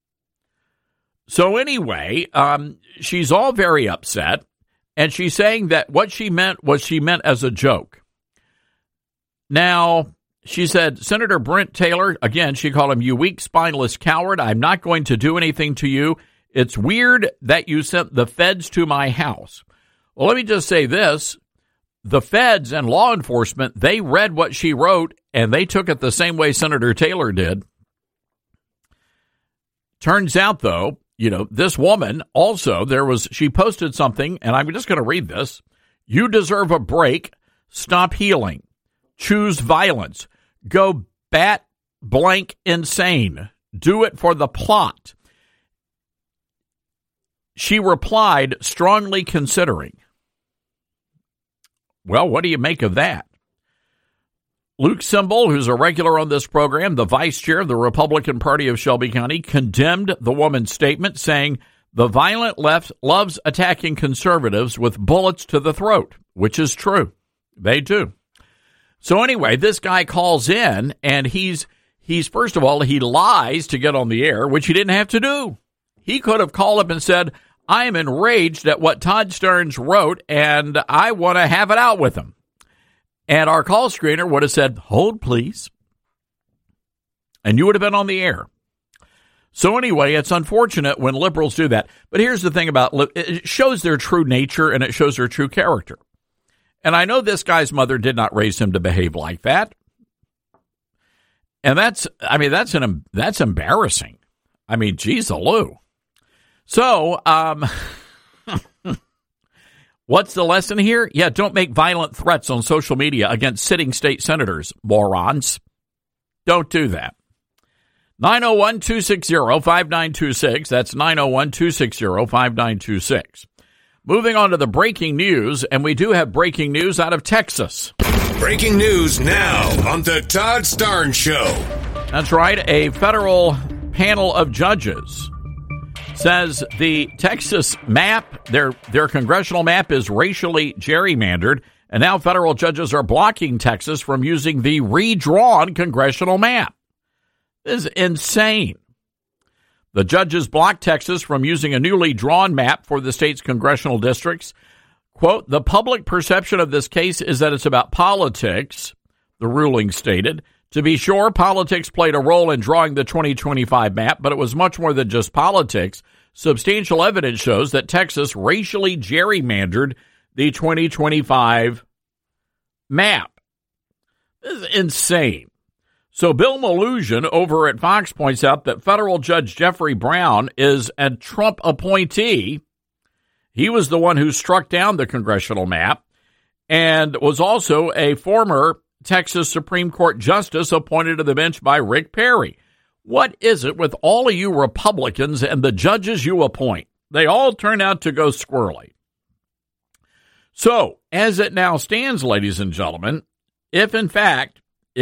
[SPEAKER 4] So anyway, she's all very upset, and she's saying that what she meant as a joke. Now, she said, Senator Brent Taylor, again, she called him, you weak, spineless coward. I'm not going to do anything to you. It's weird that you sent the feds to my house. Well, let me just say this. The feds and law enforcement, they read what she wrote, and they took it the same way Senator Taylor did. Turns out, though, this woman also, she posted something, and I'm just going to read this. You deserve a break. Stop healing. Choose violence. Go bat blank insane. Do it for the plot. She replied, strongly considering. Well, what do you make of that? Luke Simbel, who's a regular on this program, the vice chair of the Republican Party of Shelby County, condemned the woman's statement, saying the violent left loves attacking conservatives with bullets to the throat, which is true. They do. So anyway, this guy calls in, and he's first of all, he lies to get on the air, which he didn't have to do. He could have called up and said, I am enraged at what Todd Stearns wrote, and I want to have it out with him. And our call screener would have said, hold, please. And you would have been on the air. So anyway, it's unfortunate when liberals do that. But here's the thing about it shows their true nature, and it shows their true character. And I know this guy's mother did not raise him to behave like that. And that's embarrassing. I mean, geez, Lou. So, What's the lesson here? Yeah, don't make violent threats on social media against sitting state senators, morons. Don't do that. 901-260-5926. That's 901-260-5926. Moving on to the breaking news, and we do have breaking news out of Texas.
[SPEAKER 2] Breaking news now on the Todd Starnes Show.
[SPEAKER 4] That's right. A federal panel of judges says the Texas map, their congressional map, is racially gerrymandered, and now federal judges are blocking Texas from using the redrawn congressional map. This is insane. The judges blocked Texas from using a newly drawn map for the state's congressional districts. Quote, the public perception of this case is that it's about politics, the ruling stated. To be sure, politics played a role in drawing the 2025 map, but it was much more than just politics. Substantial evidence shows that Texas racially gerrymandered the 2025 map. This is insane. So Bill Maloogian over at Fox points out that federal Judge Jeffrey Brown is a Trump appointee. He was the one who struck down the congressional map and was also a former Texas Supreme Court justice appointed to the bench by Rick Perry. What is it with all of you Republicans and the judges you appoint? They all turn out to go squirrely. So, as it now stands, ladies and gentlemen, if in fact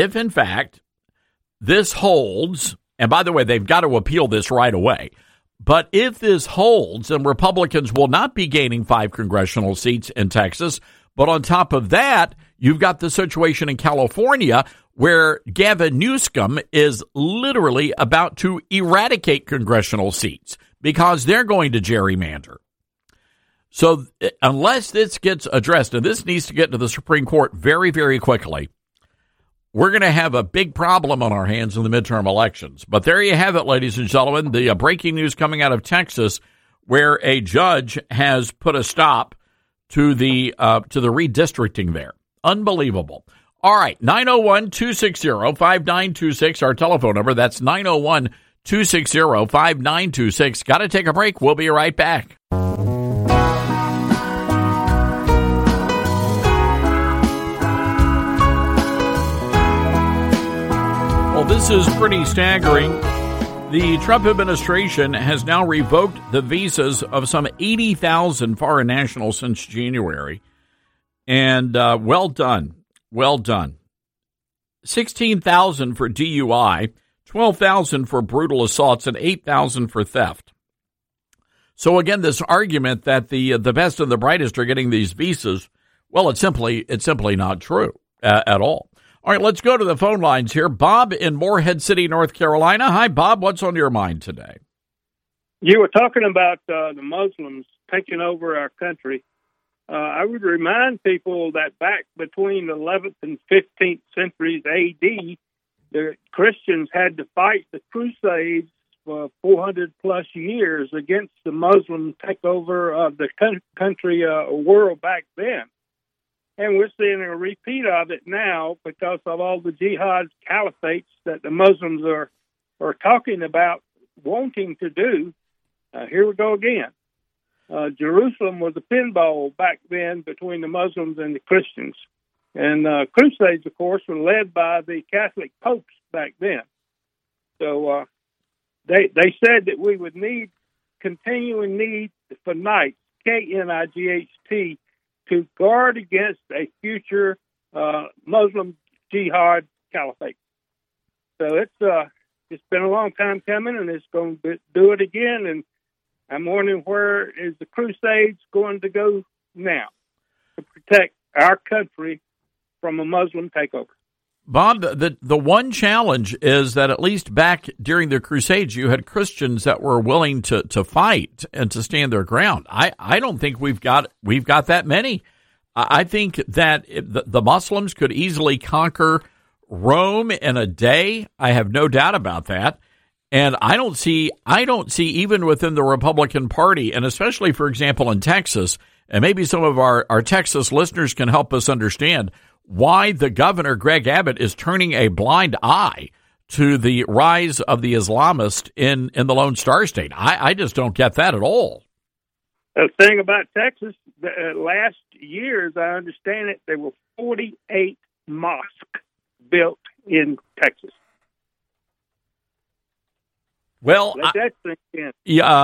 [SPEAKER 4] this holds, and by the way, they've got to appeal this right away, but if this holds, then Republicans will not be gaining 5 congressional seats in Texas, but on top of that, you've got the situation in California where Gavin Newsom is literally about to eradicate congressional seats because they're going to gerrymander. So unless this gets addressed, and this needs to get to the Supreme Court very, very quickly, we're going to have a big problem on our hands in the midterm elections. But there you have it, ladies and gentlemen, the breaking news coming out of Texas where a judge has put a stop to the redistricting there. Unbelievable. All right, 901-260-5926, our telephone number. That's 901-260-5926. Got to take a break. We'll be right back. Well, this is pretty staggering. The Trump administration has now revoked the visas of some 80,000 foreign nationals since January. And well done. Well done. 16,000 for DUI, 12,000 for brutal assaults, and 8,000 for theft. So again, this argument that the best and the brightest are getting these visas, well, it's simply not true at all. All right, let's go to the phone lines here. Bob in Morehead City, North Carolina. Hi, Bob. What's on your mind today?
[SPEAKER 8] You were talking about the Muslims taking over our country. I would remind people that back between the 11th and 15th centuries A.D., the Christians had to fight the Crusades for 400 plus years against the Muslim takeover of the country world back then. And we're seeing a repeat of it now because of all the jihad caliphates that the Muslims are talking about wanting to do. Here we go again. Jerusalem was a pinball back then between the Muslims and the Christians. And Crusades, of course, were led by the Catholic popes back then. So they said that we would continuing need for knights, Knight, to guard against a future Muslim jihad caliphate. So it's been a long time coming, and it's going to do it again. And I'm wondering, where is the Crusades going to go now to protect our country from a Muslim takeover?
[SPEAKER 4] Bob, the one challenge is that at least back during the Crusades, you had Christians that were willing to fight and to stand their ground. I don't think we've got that many. I think that the Muslims could easily conquer Rome in a day. I have no doubt about that. And I don't see even within the Republican Party, and especially, for example, in Texas, and maybe some of our Texas listeners can help us understand why the governor, Greg Abbott, is turning a blind eye to the rise of the Islamists in the Lone Star State. I just don't get that at all.
[SPEAKER 8] The thing about Texas, last year, as I understand it, there were 48 mosques built in Texas.
[SPEAKER 4] Well,
[SPEAKER 8] that's the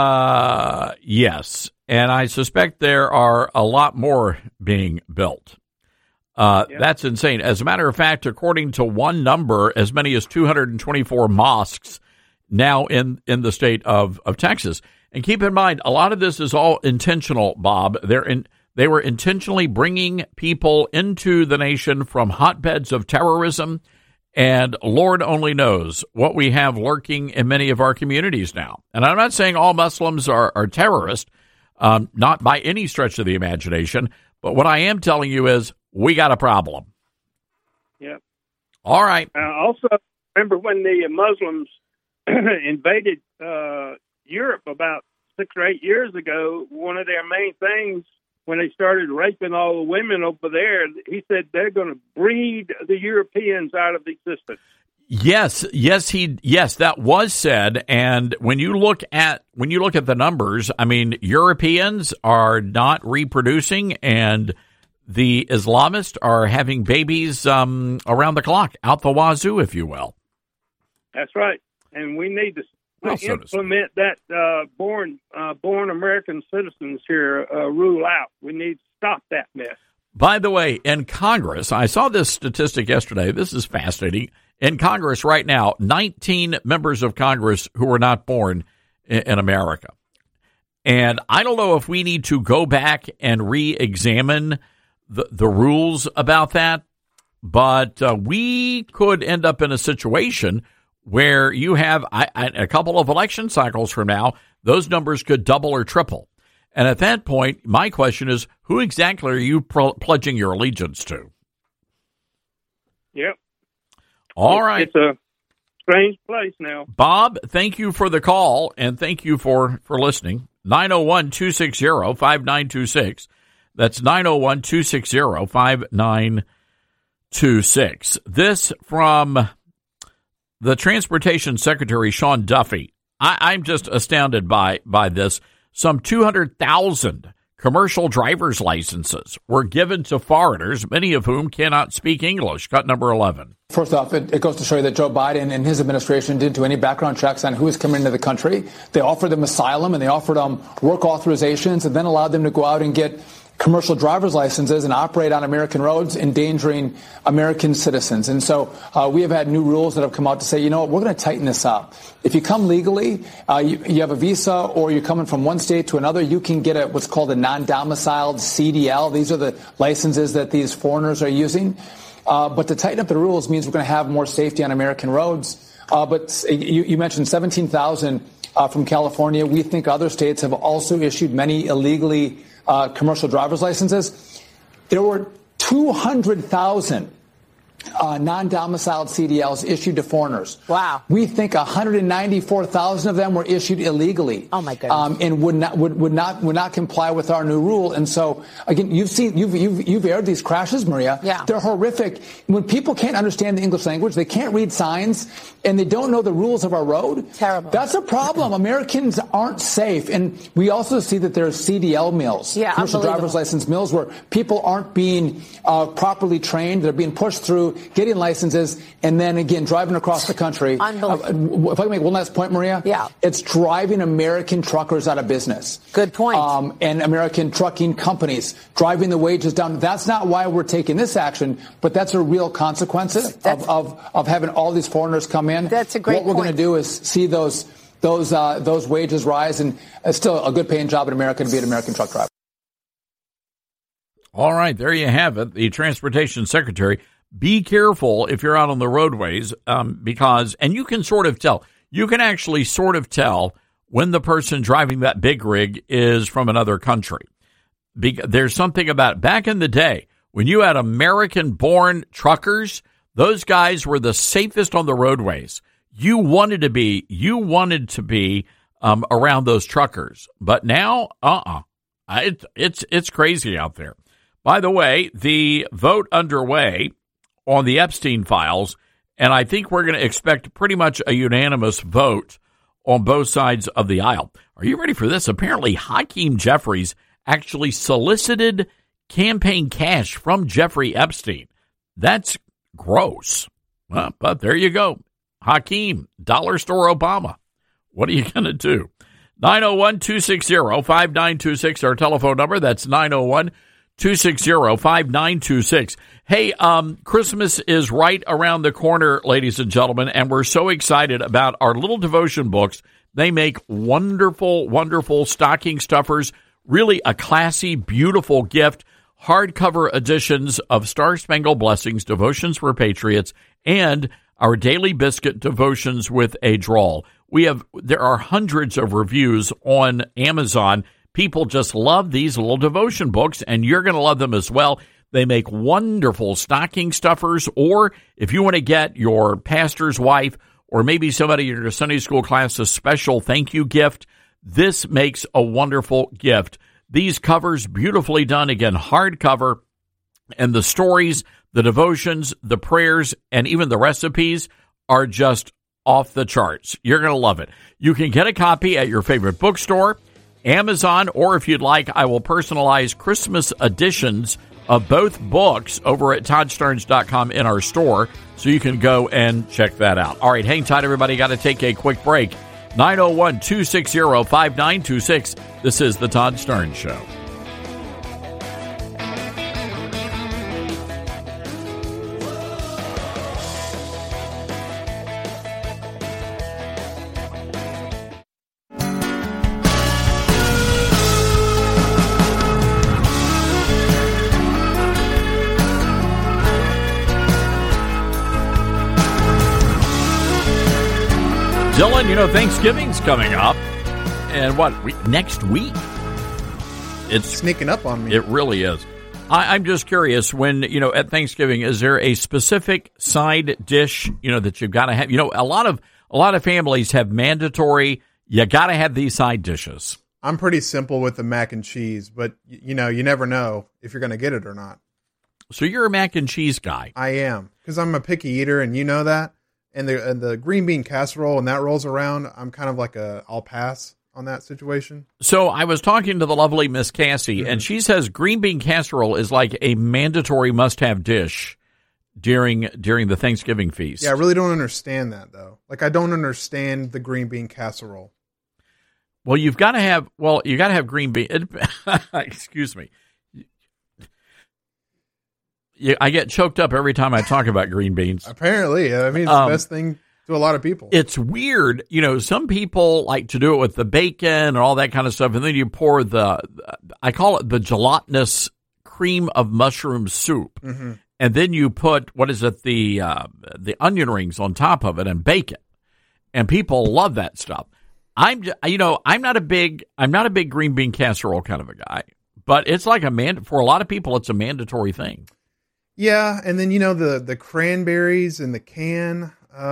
[SPEAKER 4] yes, and I suspect there are a lot more being built. That's insane. As a matter of fact, according to one number, as many as 224 mosques now in the state of Texas. And keep in mind, a lot of this is all intentional, Bob. They were intentionally bringing people into the nation from hotbeds of terrorism, and Lord only knows what we have lurking in many of our communities now. And I'm not saying all Muslims are terrorists, not by any stretch of the imagination, but what I am telling you is we got a problem.
[SPEAKER 8] Yep.
[SPEAKER 4] All right.
[SPEAKER 8] Also, remember when the Muslims invaded Europe about 6 or 8 years ago, one of their main things when they started raping all the women over there, he said they're going to breed the Europeans out of existence.
[SPEAKER 4] Yes, that was said. And when you look at the numbers, I mean, Europeans are not reproducing, and the Islamists are having babies around the clock, out the wazoo, if you will.
[SPEAKER 8] That's right, and we need to implement that born American citizens here rule out. We need to stop that mess.
[SPEAKER 4] By the way, in Congress, I saw this statistic yesterday. This is fascinating. In Congress right now, 19 members of Congress who were not born in America. And I don't know if we need to go back and re-examine the rules about that, but we could end up in a situation where you have a couple of election cycles from now, those numbers could double or triple. And at that point, my question is, who exactly are you pledging your allegiance to?
[SPEAKER 8] Yep.
[SPEAKER 4] All right.
[SPEAKER 8] It's a strange place now.
[SPEAKER 4] Bob, thank you for the call, and thank you for listening. 901-260-5926. That's 901-260-5926. This from the Transportation Secretary, Sean Duffy. I'm just astounded by this. Some 200,000 commercial driver's licenses were given to foreigners, many of whom cannot speak English. Cut number 11.
[SPEAKER 9] First off, it goes to show you that Joe Biden and his administration didn't do any background checks on who is coming into the country. They offered them asylum, and they offered them work authorizations, and then allowed them to go out and get commercial driver's licenses and operate on American roads, endangering American citizens. And so we have had new rules that have come out to say, you know what, we're going to tighten this up. If you come legally, you have a visa, or you're coming from one state to another, you can get what's called a non-domiciled CDL. These are the licenses that these foreigners are using. But to tighten up the rules means we're going to have more safety on American roads. But you mentioned 17,000 from California. We think other states have also issued many illegally commercial driver's licenses. There were 200,000 non-domiciled CDLs issued to foreigners.
[SPEAKER 14] Wow.
[SPEAKER 9] We think 194,000 of them were issued illegally.
[SPEAKER 14] Oh my goodness.
[SPEAKER 9] And would not comply with our new rule. And so again, you've aired these crashes, Maria.
[SPEAKER 14] Yeah.
[SPEAKER 9] They're horrific. When people can't understand the English language, they can't read signs, and they don't know the rules of our road.
[SPEAKER 14] Terrible.
[SPEAKER 9] That's a problem. Americans aren't safe. And we also see that there's CDL mills, commercial driver's license mills, where people aren't being properly trained. They're being pushed through getting licenses, and then again driving across the country.
[SPEAKER 14] Unbelievable.
[SPEAKER 9] If I can make one last point, Maria, it's driving American truckers out of business.
[SPEAKER 14] Good point.
[SPEAKER 9] And American trucking companies driving the wages down. That's not why we're taking this action, but that's a real consequence of having all these foreigners come in.
[SPEAKER 14] That's a great
[SPEAKER 9] point. What we're going to do is see those wages rise, and it's still a good paying job in America to be an American truck driver.
[SPEAKER 4] All right, there you have it. The Transportation Secretary. Be careful if you're out on the roadways, because you can sort of tell. You can actually sort of tell when the person driving that big rig is from another country. There's something about back in the day when you had American-born truckers, those guys were the safest on the roadways. You wanted to be around those truckers, but now, it's crazy out there. By the way, the vote underway on the Epstein files, and I think we're going to expect pretty much a unanimous vote on both sides of the aisle. Are you ready for this? Apparently, Hakeem Jeffries actually solicited campaign cash from Jeffrey Epstein. That's gross. Well, but there you go. Hakeem, dollar store Obama. What are you going to do? 901-260-5926, our telephone number. That's 901-260-5926. Hey, Christmas is right around the corner, ladies and gentlemen, and we're so excited about our little devotion books. They make wonderful, wonderful stocking stuffers, really a classy, beautiful gift. Hardcover editions of Star Spangled Blessings, Devotions for Patriots, and our Daily Biscuit Devotions with a Drawl. There are hundreds of reviews on Amazon. People just love these little devotion books, and you're going to love them as well. They make wonderful stocking stuffers, or if you want to get your pastor's wife or maybe somebody in your Sunday school class a special thank you gift, this makes a wonderful gift. These covers, beautifully done, again, hardcover, and the stories, the devotions, the prayers, and even the recipes are just off the charts. You're going to love it. You can get a copy at your favorite bookstore, Amazon, or if you'd like, I will personalize Christmas editions of both books over at ToddStarnes.com in our store, so you can go and check that out. All right, hang tight, everybody. Got to take a quick break. 901-260-5926. This is The Todd Starnes Show. Dylan, you know, Thanksgiving's coming up. And next week? It's
[SPEAKER 6] sneaking up on me.
[SPEAKER 4] It really is. I'm just curious, when, at Thanksgiving, is there a specific side dish, that you've got to have? A lot of families have mandatory, you got to have these side dishes.
[SPEAKER 6] I'm pretty simple with the mac and cheese, but, you never know if you're going to get it or not.
[SPEAKER 4] So you're a mac and cheese guy.
[SPEAKER 6] I am, because I'm a picky eater, and you know that. And the green bean casserole, when that rolls around, I'm kind of like I'll pass on that situation.
[SPEAKER 4] So I was talking to the lovely Miss Cassie, and she says green bean casserole is like a mandatory must-have dish during the Thanksgiving feast.
[SPEAKER 6] Yeah, I really don't understand that, though. Like, I don't understand the green bean casserole.
[SPEAKER 4] Well, you got to have green bean. Excuse me. I get choked up every time I talk about green beans.
[SPEAKER 6] Apparently. I mean, it's the best thing to a lot of people.
[SPEAKER 4] It's weird. Some people like to do it with the bacon and all that kind of stuff. And then you pour I call it the gelatinous cream of mushroom soup. Mm-hmm. And then you put, the onion rings on top of it and bake it. And people love that stuff. I'm not a big green bean casserole kind of a guy, but it's like for a lot of people, it's a mandatory thing.
[SPEAKER 6] Yeah, and then the cranberries in the can,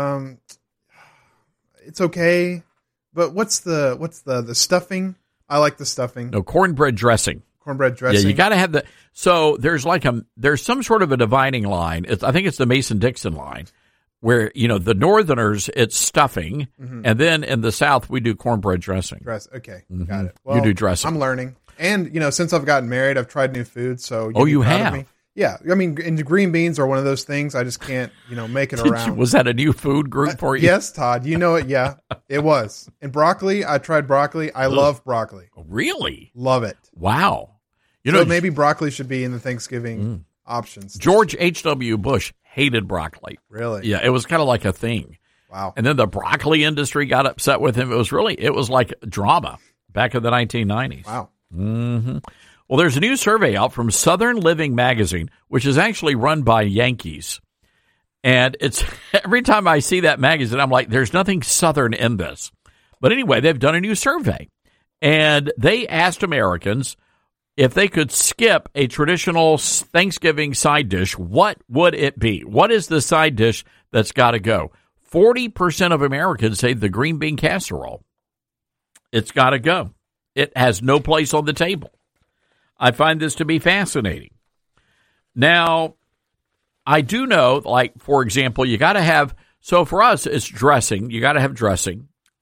[SPEAKER 6] it's okay. But what's the stuffing? I like the stuffing.
[SPEAKER 4] No, cornbread dressing.
[SPEAKER 6] Cornbread dressing.
[SPEAKER 4] Yeah, you got to have so there's some sort of a dividing line. I think it's the Mason-Dixon line, where the Northerners it's stuffing, and then in the South we do cornbread dressing.
[SPEAKER 6] Okay, got it. Well,
[SPEAKER 4] you do dressing.
[SPEAKER 6] I'm learning, and since I've gotten married, I've tried new foods. So
[SPEAKER 4] you have.
[SPEAKER 6] Yeah, I mean, and green beans are one of those things I just can't, make it around.
[SPEAKER 4] Was that a new food group for you?
[SPEAKER 6] Yes, Todd. You know it. Yeah, it was. And broccoli, I tried broccoli. I love broccoli.
[SPEAKER 4] Really?
[SPEAKER 6] Love it.
[SPEAKER 4] Wow.
[SPEAKER 6] So maybe broccoli should be in the Thanksgiving options.
[SPEAKER 4] George H.W. Bush hated broccoli.
[SPEAKER 6] Really?
[SPEAKER 4] Yeah, it was kind of like a thing.
[SPEAKER 6] Wow.
[SPEAKER 4] And then the broccoli industry got upset with him. It was like drama back in the 1990s.
[SPEAKER 6] Wow.
[SPEAKER 4] Mm-hmm. Well, there's a new survey out from Southern Living magazine, which is actually run by Yankees. And it's every time I see that magazine, I'm like, there's nothing Southern in this. But anyway, they've done a new survey. And they asked Americans if they could skip a traditional Thanksgiving side dish, what would it be? What is the side dish that's got to go? 40% of Americans say the green bean casserole. It's got to go. It has no place on the table. I find this to be fascinating. Now, I do know, for example, you got to have, so for us, it's dressing. You got to have dressing.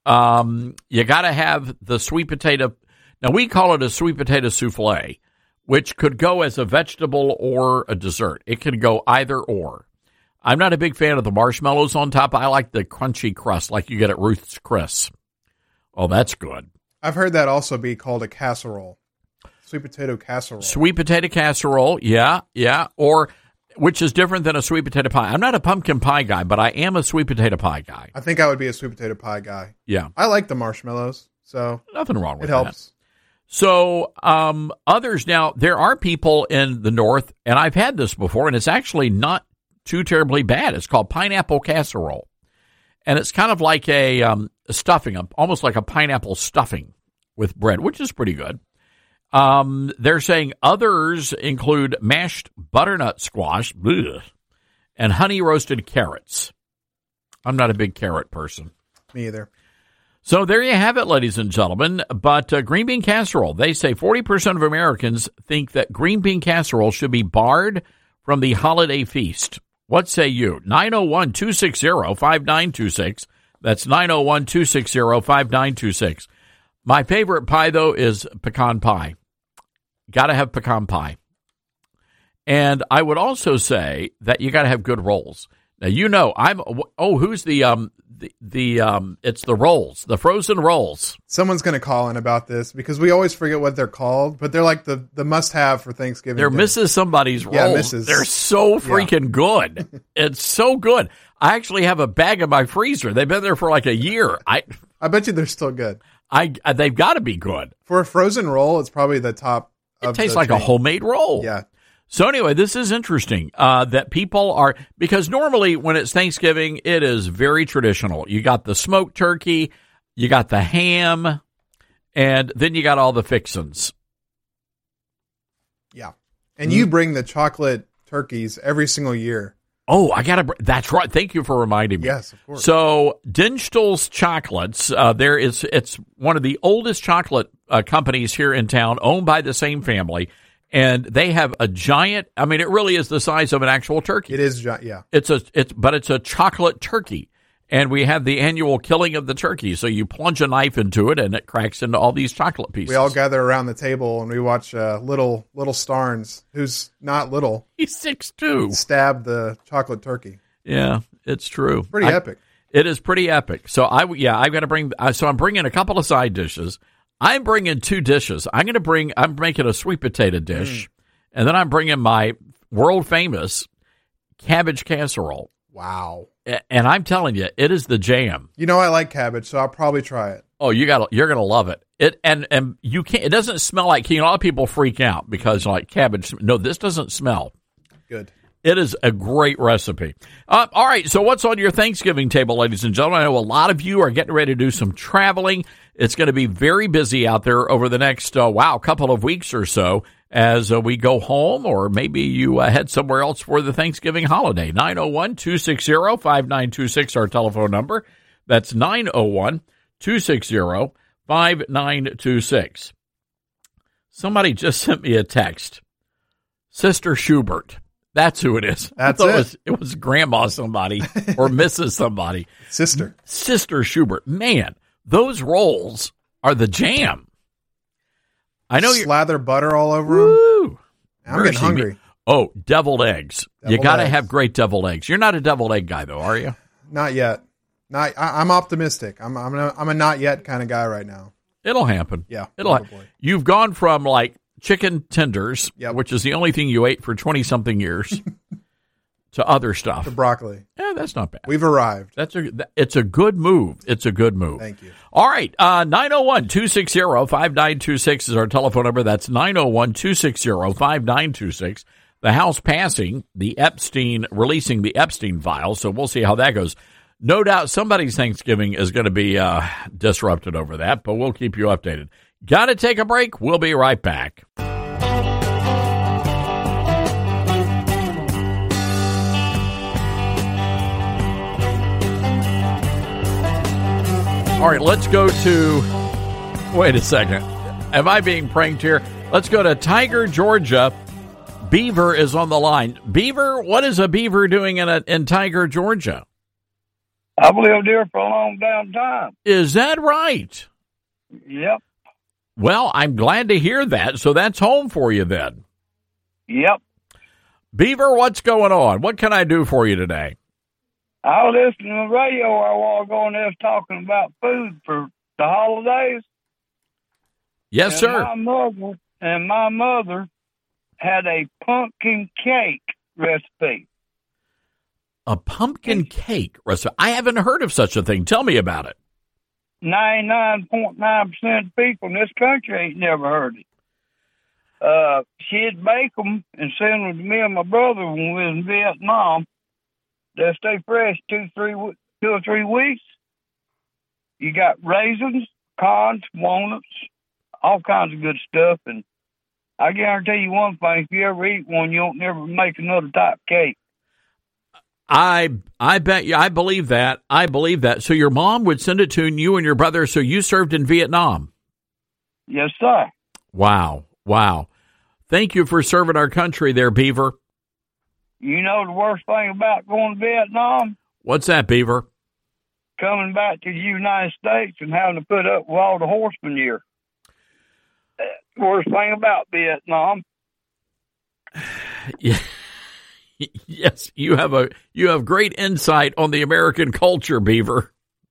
[SPEAKER 4] You got to have the sweet potato. Now, we call it a sweet potato souffle, which could go as a vegetable or a dessert. It can go either or. I'm not a big fan of the marshmallows on top. I like the crunchy crust like you get at Ruth's Chris. Oh, that's good.
[SPEAKER 6] I've heard that also be called a casserole. Sweet potato casserole.
[SPEAKER 4] Sweet potato casserole, yeah. Or, which is different than a sweet potato pie. I'm not a pumpkin pie guy, but I am a sweet potato pie guy.
[SPEAKER 6] I think I would be a sweet potato pie guy.
[SPEAKER 4] Yeah.
[SPEAKER 6] I like the marshmallows, so
[SPEAKER 4] nothing wrong with
[SPEAKER 6] it helps.
[SPEAKER 4] That. So others now, there are people in the North, and I've had this before, and it's actually not too terribly bad. It's called pineapple casserole. And it's kind of like a stuffing, almost like a pineapple stuffing with bread, which is pretty good. They're saying others include mashed butternut squash and honey roasted carrots. I'm not a big carrot person.
[SPEAKER 6] Me either.
[SPEAKER 4] So there you have it, ladies and gentlemen. But green bean casserole, they say 40% of Americans think that green bean casserole should be barred from the holiday feast. What say you? 901-260-5926. That's 901-260-5926. My favorite pie, though, is pecan pie. Got to have pecan pie. And I would also say that you got to have good rolls. Now, you know, who's it's the rolls, the frozen rolls.
[SPEAKER 6] Someone's going to call in about this because we always forget what they're called, but they're like the must-have for Thanksgiving.
[SPEAKER 4] They're Mrs. Somebody's rolls.
[SPEAKER 6] Yeah, Mrs.
[SPEAKER 4] They're so freaking good. It's so good. I actually have a bag in my freezer. They've been there for like a year. I
[SPEAKER 6] bet you they're still good.
[SPEAKER 4] They've got to be good.
[SPEAKER 6] For a frozen roll, it's probably the top.
[SPEAKER 4] It tastes like a homemade roll.
[SPEAKER 6] Yeah.
[SPEAKER 4] So anyway, this is interesting that people are, because normally when it's Thanksgiving, it is very traditional. You got the smoked turkey, you got the ham, and then you got all the fixins.
[SPEAKER 6] Yeah. And you bring the chocolate turkeys every single year.
[SPEAKER 4] Oh, that's right. Thank you for reminding me.
[SPEAKER 6] Yes, of course.
[SPEAKER 4] So Dinstall's Chocolates, it's one of the oldest chocolate companies here in town, owned by the same family. And they have a giant, I mean, it really is the size of an actual turkey.
[SPEAKER 6] It is giant, yeah.
[SPEAKER 4] But it's a chocolate turkey. And we have the annual killing of the turkey. So you plunge a knife into it and it cracks into all these chocolate pieces.
[SPEAKER 6] We all gather around the table and we watch little Starnes, who's not little.
[SPEAKER 4] He's 6'2".
[SPEAKER 6] Stab the chocolate turkey.
[SPEAKER 4] Yeah, it's true.
[SPEAKER 6] Pretty epic.
[SPEAKER 4] It is pretty epic. So I've got to bring, so I'm bringing a couple of side dishes. I'm bringing 2 dishes. I'm making a sweet potato dish, and then I'm bringing my world famous cabbage casserole.
[SPEAKER 6] Wow.
[SPEAKER 4] And I'm telling you, it is the jam.
[SPEAKER 6] You know I like cabbage, so I'll probably try it.
[SPEAKER 4] Oh, you're going to love it. And you can't, it doesn't smell like, a lot of people freak out because like cabbage. No, this doesn't smell.
[SPEAKER 6] Good.
[SPEAKER 4] It is a great recipe. All right, so what's on your Thanksgiving table, ladies and gentlemen? I know a lot of you are getting ready to do some traveling. It's going to be very busy out there over the next, couple of weeks or so as we go home, or maybe you head somewhere else for the Thanksgiving holiday. 901-260-5926, our telephone number. That's 901-260-5926. Somebody just sent me a text. Sister Schubert. That's who it is.
[SPEAKER 6] That's
[SPEAKER 4] it. It was Grandma somebody or Mrs. somebody.
[SPEAKER 6] Sister
[SPEAKER 4] Schubert. Man, those rolls are the jam. I know
[SPEAKER 6] slather butter all over them.
[SPEAKER 4] Woo!
[SPEAKER 6] I'm getting hungry.
[SPEAKER 4] Oh, deviled eggs. You got to have great deviled eggs. You're not a deviled egg guy, though, are you?
[SPEAKER 6] Not yet. I'm optimistic. I'm a not yet kind of guy right now.
[SPEAKER 4] It'll happen.
[SPEAKER 6] Yeah,
[SPEAKER 4] You've gone from like chicken tenders, which is the only thing you ate for 20-something years, to other stuff.
[SPEAKER 6] To broccoli.
[SPEAKER 4] Yeah, that's not bad.
[SPEAKER 6] We've arrived.
[SPEAKER 4] It's a good move. It's a good move.
[SPEAKER 6] Thank you.
[SPEAKER 4] All right, 901-260-5926 is our telephone number. That's 901-260-5926. The House passing releasing the Epstein files, so we'll see how that goes. No doubt somebody's Thanksgiving is going to be disrupted over that, but we'll keep you updated. Got to take a break. We'll be right back. All right, let's go to, wait a second. Am I being pranked here? Let's go to Tiger, Georgia. Beaver is on the line. Beaver, what is a beaver doing in Tiger, Georgia?
[SPEAKER 10] I've lived here for a long damn time.
[SPEAKER 4] Is that right?
[SPEAKER 10] Yep.
[SPEAKER 4] Well, I'm glad to hear that. So that's home for you then.
[SPEAKER 10] Yep.
[SPEAKER 4] Beaver, what's going on? What can I do for you today?
[SPEAKER 10] I was listening to the radio a while ago and they was talking about food for the holidays.
[SPEAKER 4] Yes, sir.
[SPEAKER 10] My mother had a pumpkin cake recipe.
[SPEAKER 4] A pumpkin cake recipe? I haven't heard of such a thing. Tell me about it.
[SPEAKER 10] 99.9% of people in this country ain't never heard it. She'd bake them and send them to me and my brother when we was in Vietnam. They'll stay fresh 2 or 3 weeks. You got raisins, cons, walnuts, all kinds of good stuff. And I guarantee you one thing, if you ever eat one, you won't never make another type of cake.
[SPEAKER 4] I bet you. I believe that. So your mom would send it to you and your brother, so you served in Vietnam?
[SPEAKER 10] Yes, sir.
[SPEAKER 4] Wow. Thank you for serving our country there, Beaver.
[SPEAKER 10] You know the worst thing about going to Vietnam?
[SPEAKER 4] What's that, Beaver?
[SPEAKER 10] Coming back to the United States and having to put up with all the horsemen here. Worst thing about Vietnam.
[SPEAKER 4] Yeah. Yes, you have great insight on the American culture, Beaver.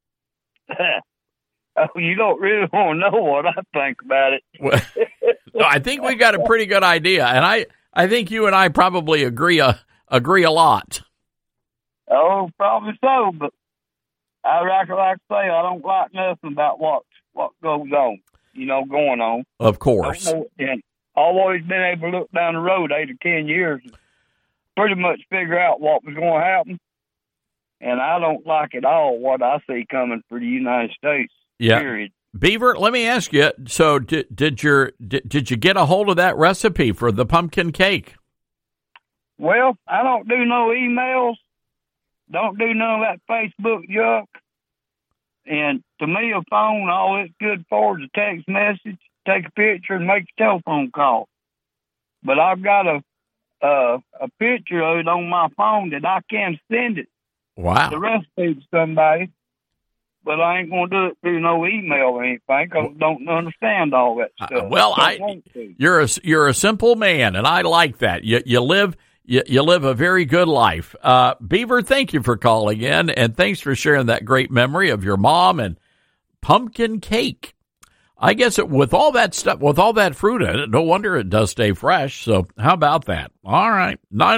[SPEAKER 10] You don't really want to know what I think about it.
[SPEAKER 4] Well, no, I think we got a pretty good idea, and I think you and I probably agree a lot.
[SPEAKER 10] Oh, probably so, but I like to say I don't like nothing about what goes on, going on.
[SPEAKER 4] Of course.
[SPEAKER 10] And I've always been able to look down the road 8 or 10 years and pretty much figure out what was going to happen. And I don't like at all what I see coming for the United States.
[SPEAKER 4] Yeah.
[SPEAKER 10] Period.
[SPEAKER 4] Beaver, let me ask you, so did you get a hold of that recipe for the pumpkin cake?
[SPEAKER 10] Well, I don't do no emails, don't do none of that Facebook junk. And to me, a phone, all it's good for is a text message, take a picture, and make a telephone call. But I've got a picture of it on my phone that I can send it.
[SPEAKER 4] Wow.
[SPEAKER 10] The recipe to somebody. But I ain't going to do it through no email or anything because I don't understand all that stuff.
[SPEAKER 4] You're a simple man, and I like that. You live a very good life. Beaver, thank you for calling in, and thanks for sharing that great memory of your mom and pumpkin cake. I guess with all that stuff, with all that fruit in it, no wonder it does stay fresh. So how about that? All right,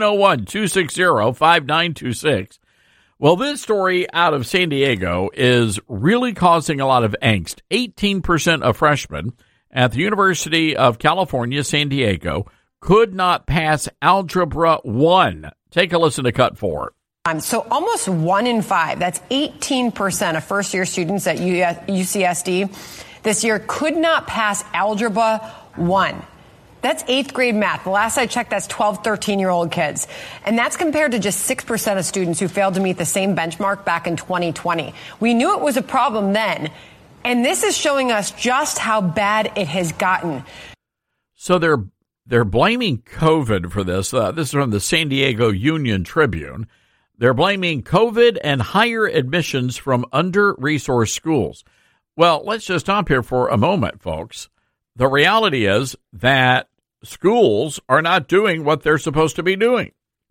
[SPEAKER 4] 901-260-5926. Well, this story out of San Diego is really causing a lot of angst. 18% of freshmen at the University of California, San Diego, could not pass Algebra 1. Take a listen to Cut 4.
[SPEAKER 17] So almost 1 in 5, that's 18% of first-year students at UCSD this year could not pass Algebra 1. That's 8th grade math. The last I checked, that's 12, 13-year-old kids. And that's compared to just 6% of students who failed to meet the same benchmark back in 2020. We knew it was a problem then, and this is showing us just how bad it has gotten.
[SPEAKER 4] So they're blaming COVID for this. This is from the San Diego Union Tribune. They're blaming COVID and higher admissions from under-resourced schools. Well, let's just stop here for a moment, folks. The reality is that schools are not doing what they're supposed to be doing.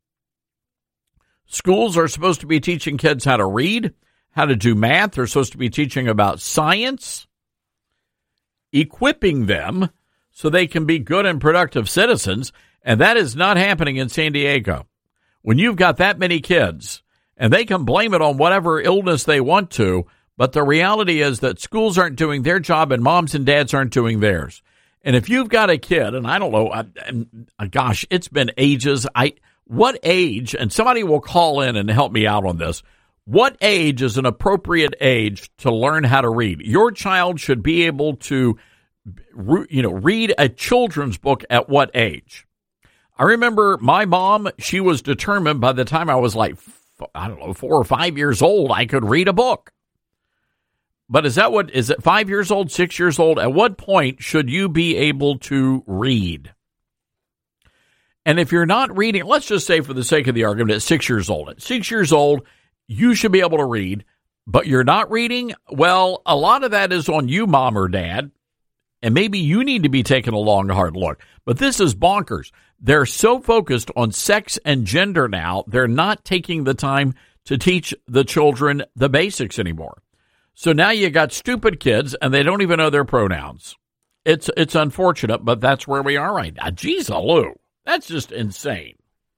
[SPEAKER 4] Schools are supposed to be teaching kids how to read, how to do math. They're supposed to be teaching about science, equipping them so they can be good and productive citizens, and that is not happening in San Diego. When you've got that many kids, and they can blame it on whatever illness they want to, but the reality is that schools aren't doing their job and moms and dads aren't doing theirs. And if you've got a kid, and I don't know, gosh, it's been ages. What age, and somebody will call in and help me out on this, what age is an appropriate age to learn how to read? Your child should be able to, read a children's book at what age? I remember my mom, she was determined by the time I was 4 or 5 years old, I could read a book. But is it 5 years old, 6 years old? At what point should you be able to read? And if you're not reading, let's just say for the sake of the argument, at 6 years old. At 6 years old, you should be able to read. but you're not reading, well, a lot of that is on you, Mom or Dad, and maybe you need to be taking a long, hard look. But this is bonkers. They're so focused on sex and gender now, they're not taking the time to teach the children the basics anymore. So now you got stupid kids, and they don't even know their pronouns. It's unfortunate, but that's where we are right now. Jeez, Lou, that's just insane.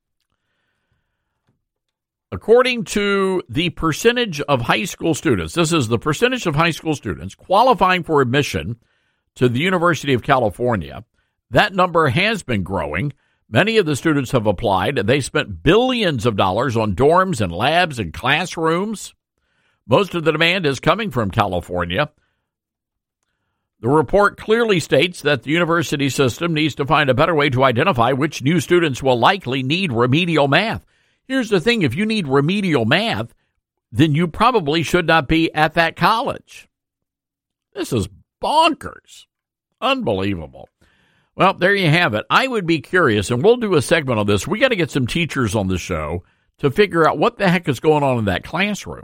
[SPEAKER 4] According to the percentage of high school students, this is the percentage of high school students qualifying for admission to the University of California. That number has been growing. Many of the students have applied. They spent billions of dollars on dorms and labs and classrooms. Most of the demand is coming from California. The report clearly states that the university system needs to find a better way to identify which new students will likely need remedial math. Here's the thing. If you need remedial math, then you probably should not be at that college. This is bonkers. Unbelievable. Well, there you have it. I would be curious, and we'll do a segment on this. We got to get some teachers on the show to figure out what the heck is going on in that classroom.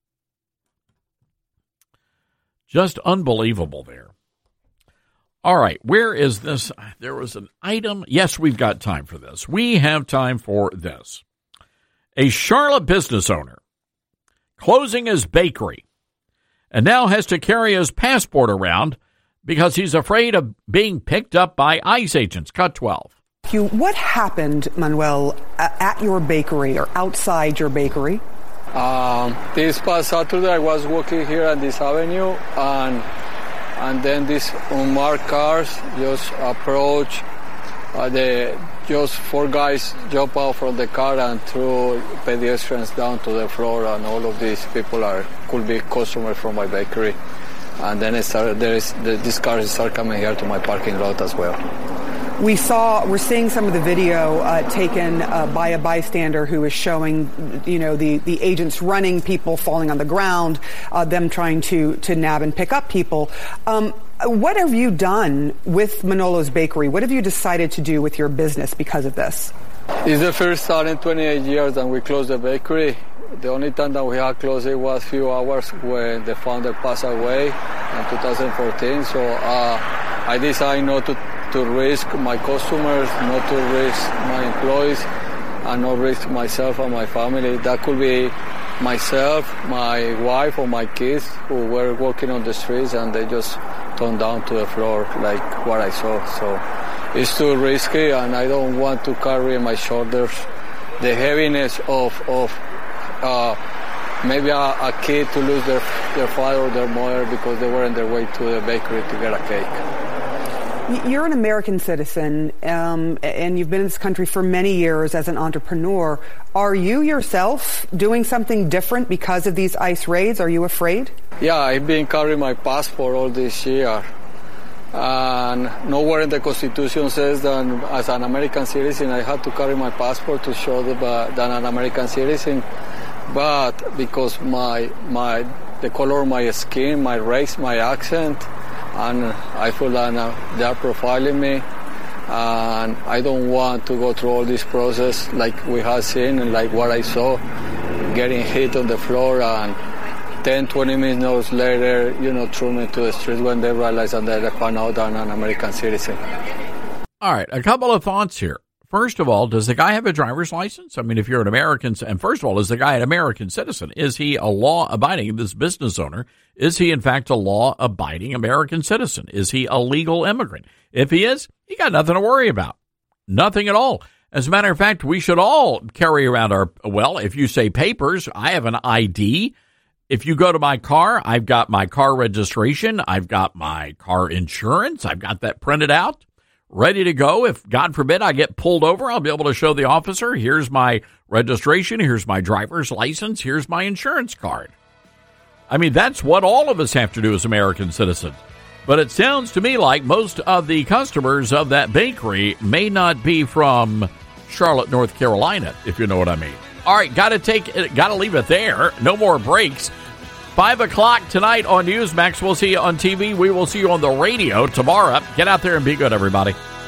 [SPEAKER 4] Just unbelievable there. All right, where is this? There was an item. Yes, we've got time for this. We have time for this. A Charlotte business owner closing his bakery and now has to carry his passport around because he's afraid of being picked up by ICE agents. Cut 12.
[SPEAKER 12] What happened, Manuel, at your bakery or outside your bakery?
[SPEAKER 13] This past Saturday, I was walking here on this avenue, and then these unmarked cars just approach. Just four guys jump out from the car and threw pedestrians down to the floor, and all of these people could be customers from my bakery. And then these cars start coming here to my parking lot as well.
[SPEAKER 12] We're seeing some of the video taken by a bystander who is showing, the agents running, people falling on the ground, them trying to nab and pick up people. What have you done with Manolo's Bakery? What have you decided to do with your business because of this?
[SPEAKER 13] It's the first time in 28 years that we closed the bakery. The only time that we had closed it was a few hours when the founder passed away in 2014. So I decided not to risk my customers, not to risk my employees, and not risk myself and my family. That could be myself, my wife, or my kids who were walking on the streets and they just turned down to the floor like what I saw. So it's too risky, and I don't want to carry on my shoulders the heaviness of maybe a kid to lose their father or their mother because they were on their way to the bakery to get a cake.
[SPEAKER 12] You're an American citizen, and you've been in this country for many years as an entrepreneur. Are you yourself doing something different because of these ICE raids? Are you afraid?
[SPEAKER 13] Yeah, I've been carrying my passport all this year. And nowhere in the Constitution says that as an American citizen I have to carry my passport to show that I'm an American citizen. But because the color of my skin, my race, my accent, and I feel that they're profiling me, and I don't want to go through all this process like we have seen and like what I saw, getting hit on the floor and 10, 20 minutes later, threw me to the street when they realized and they found out that I'm an American citizen.
[SPEAKER 4] All right, a couple of thoughts here. First of all, does the guy have a driver's license? I mean, if you're an American, and first of all, is the guy an American citizen? Is he a law-abiding, this business owner, is he in fact a law-abiding American citizen? Is he a legal immigrant? If he is, he got nothing to worry about. Nothing at all. As a matter of fact, we should all carry around if you say papers, I have an ID. If you go to my car, I've got my car registration. I've got my car insurance. I've got that printed out, ready to go. If, God forbid, I get pulled over, I'll be able to show the officer, here's my registration, here's my driver's license, here's my insurance card. I mean, that's what all of us have to do as American citizens. But it sounds to me like most of the customers of that bakery may not be from Charlotte, North Carolina, if you know what I mean. All right, got to leave it there. No more breaks. 5 o'clock tonight on Newsmax. We'll see you on TV. We will see you on the radio tomorrow. Get out there and be good, everybody.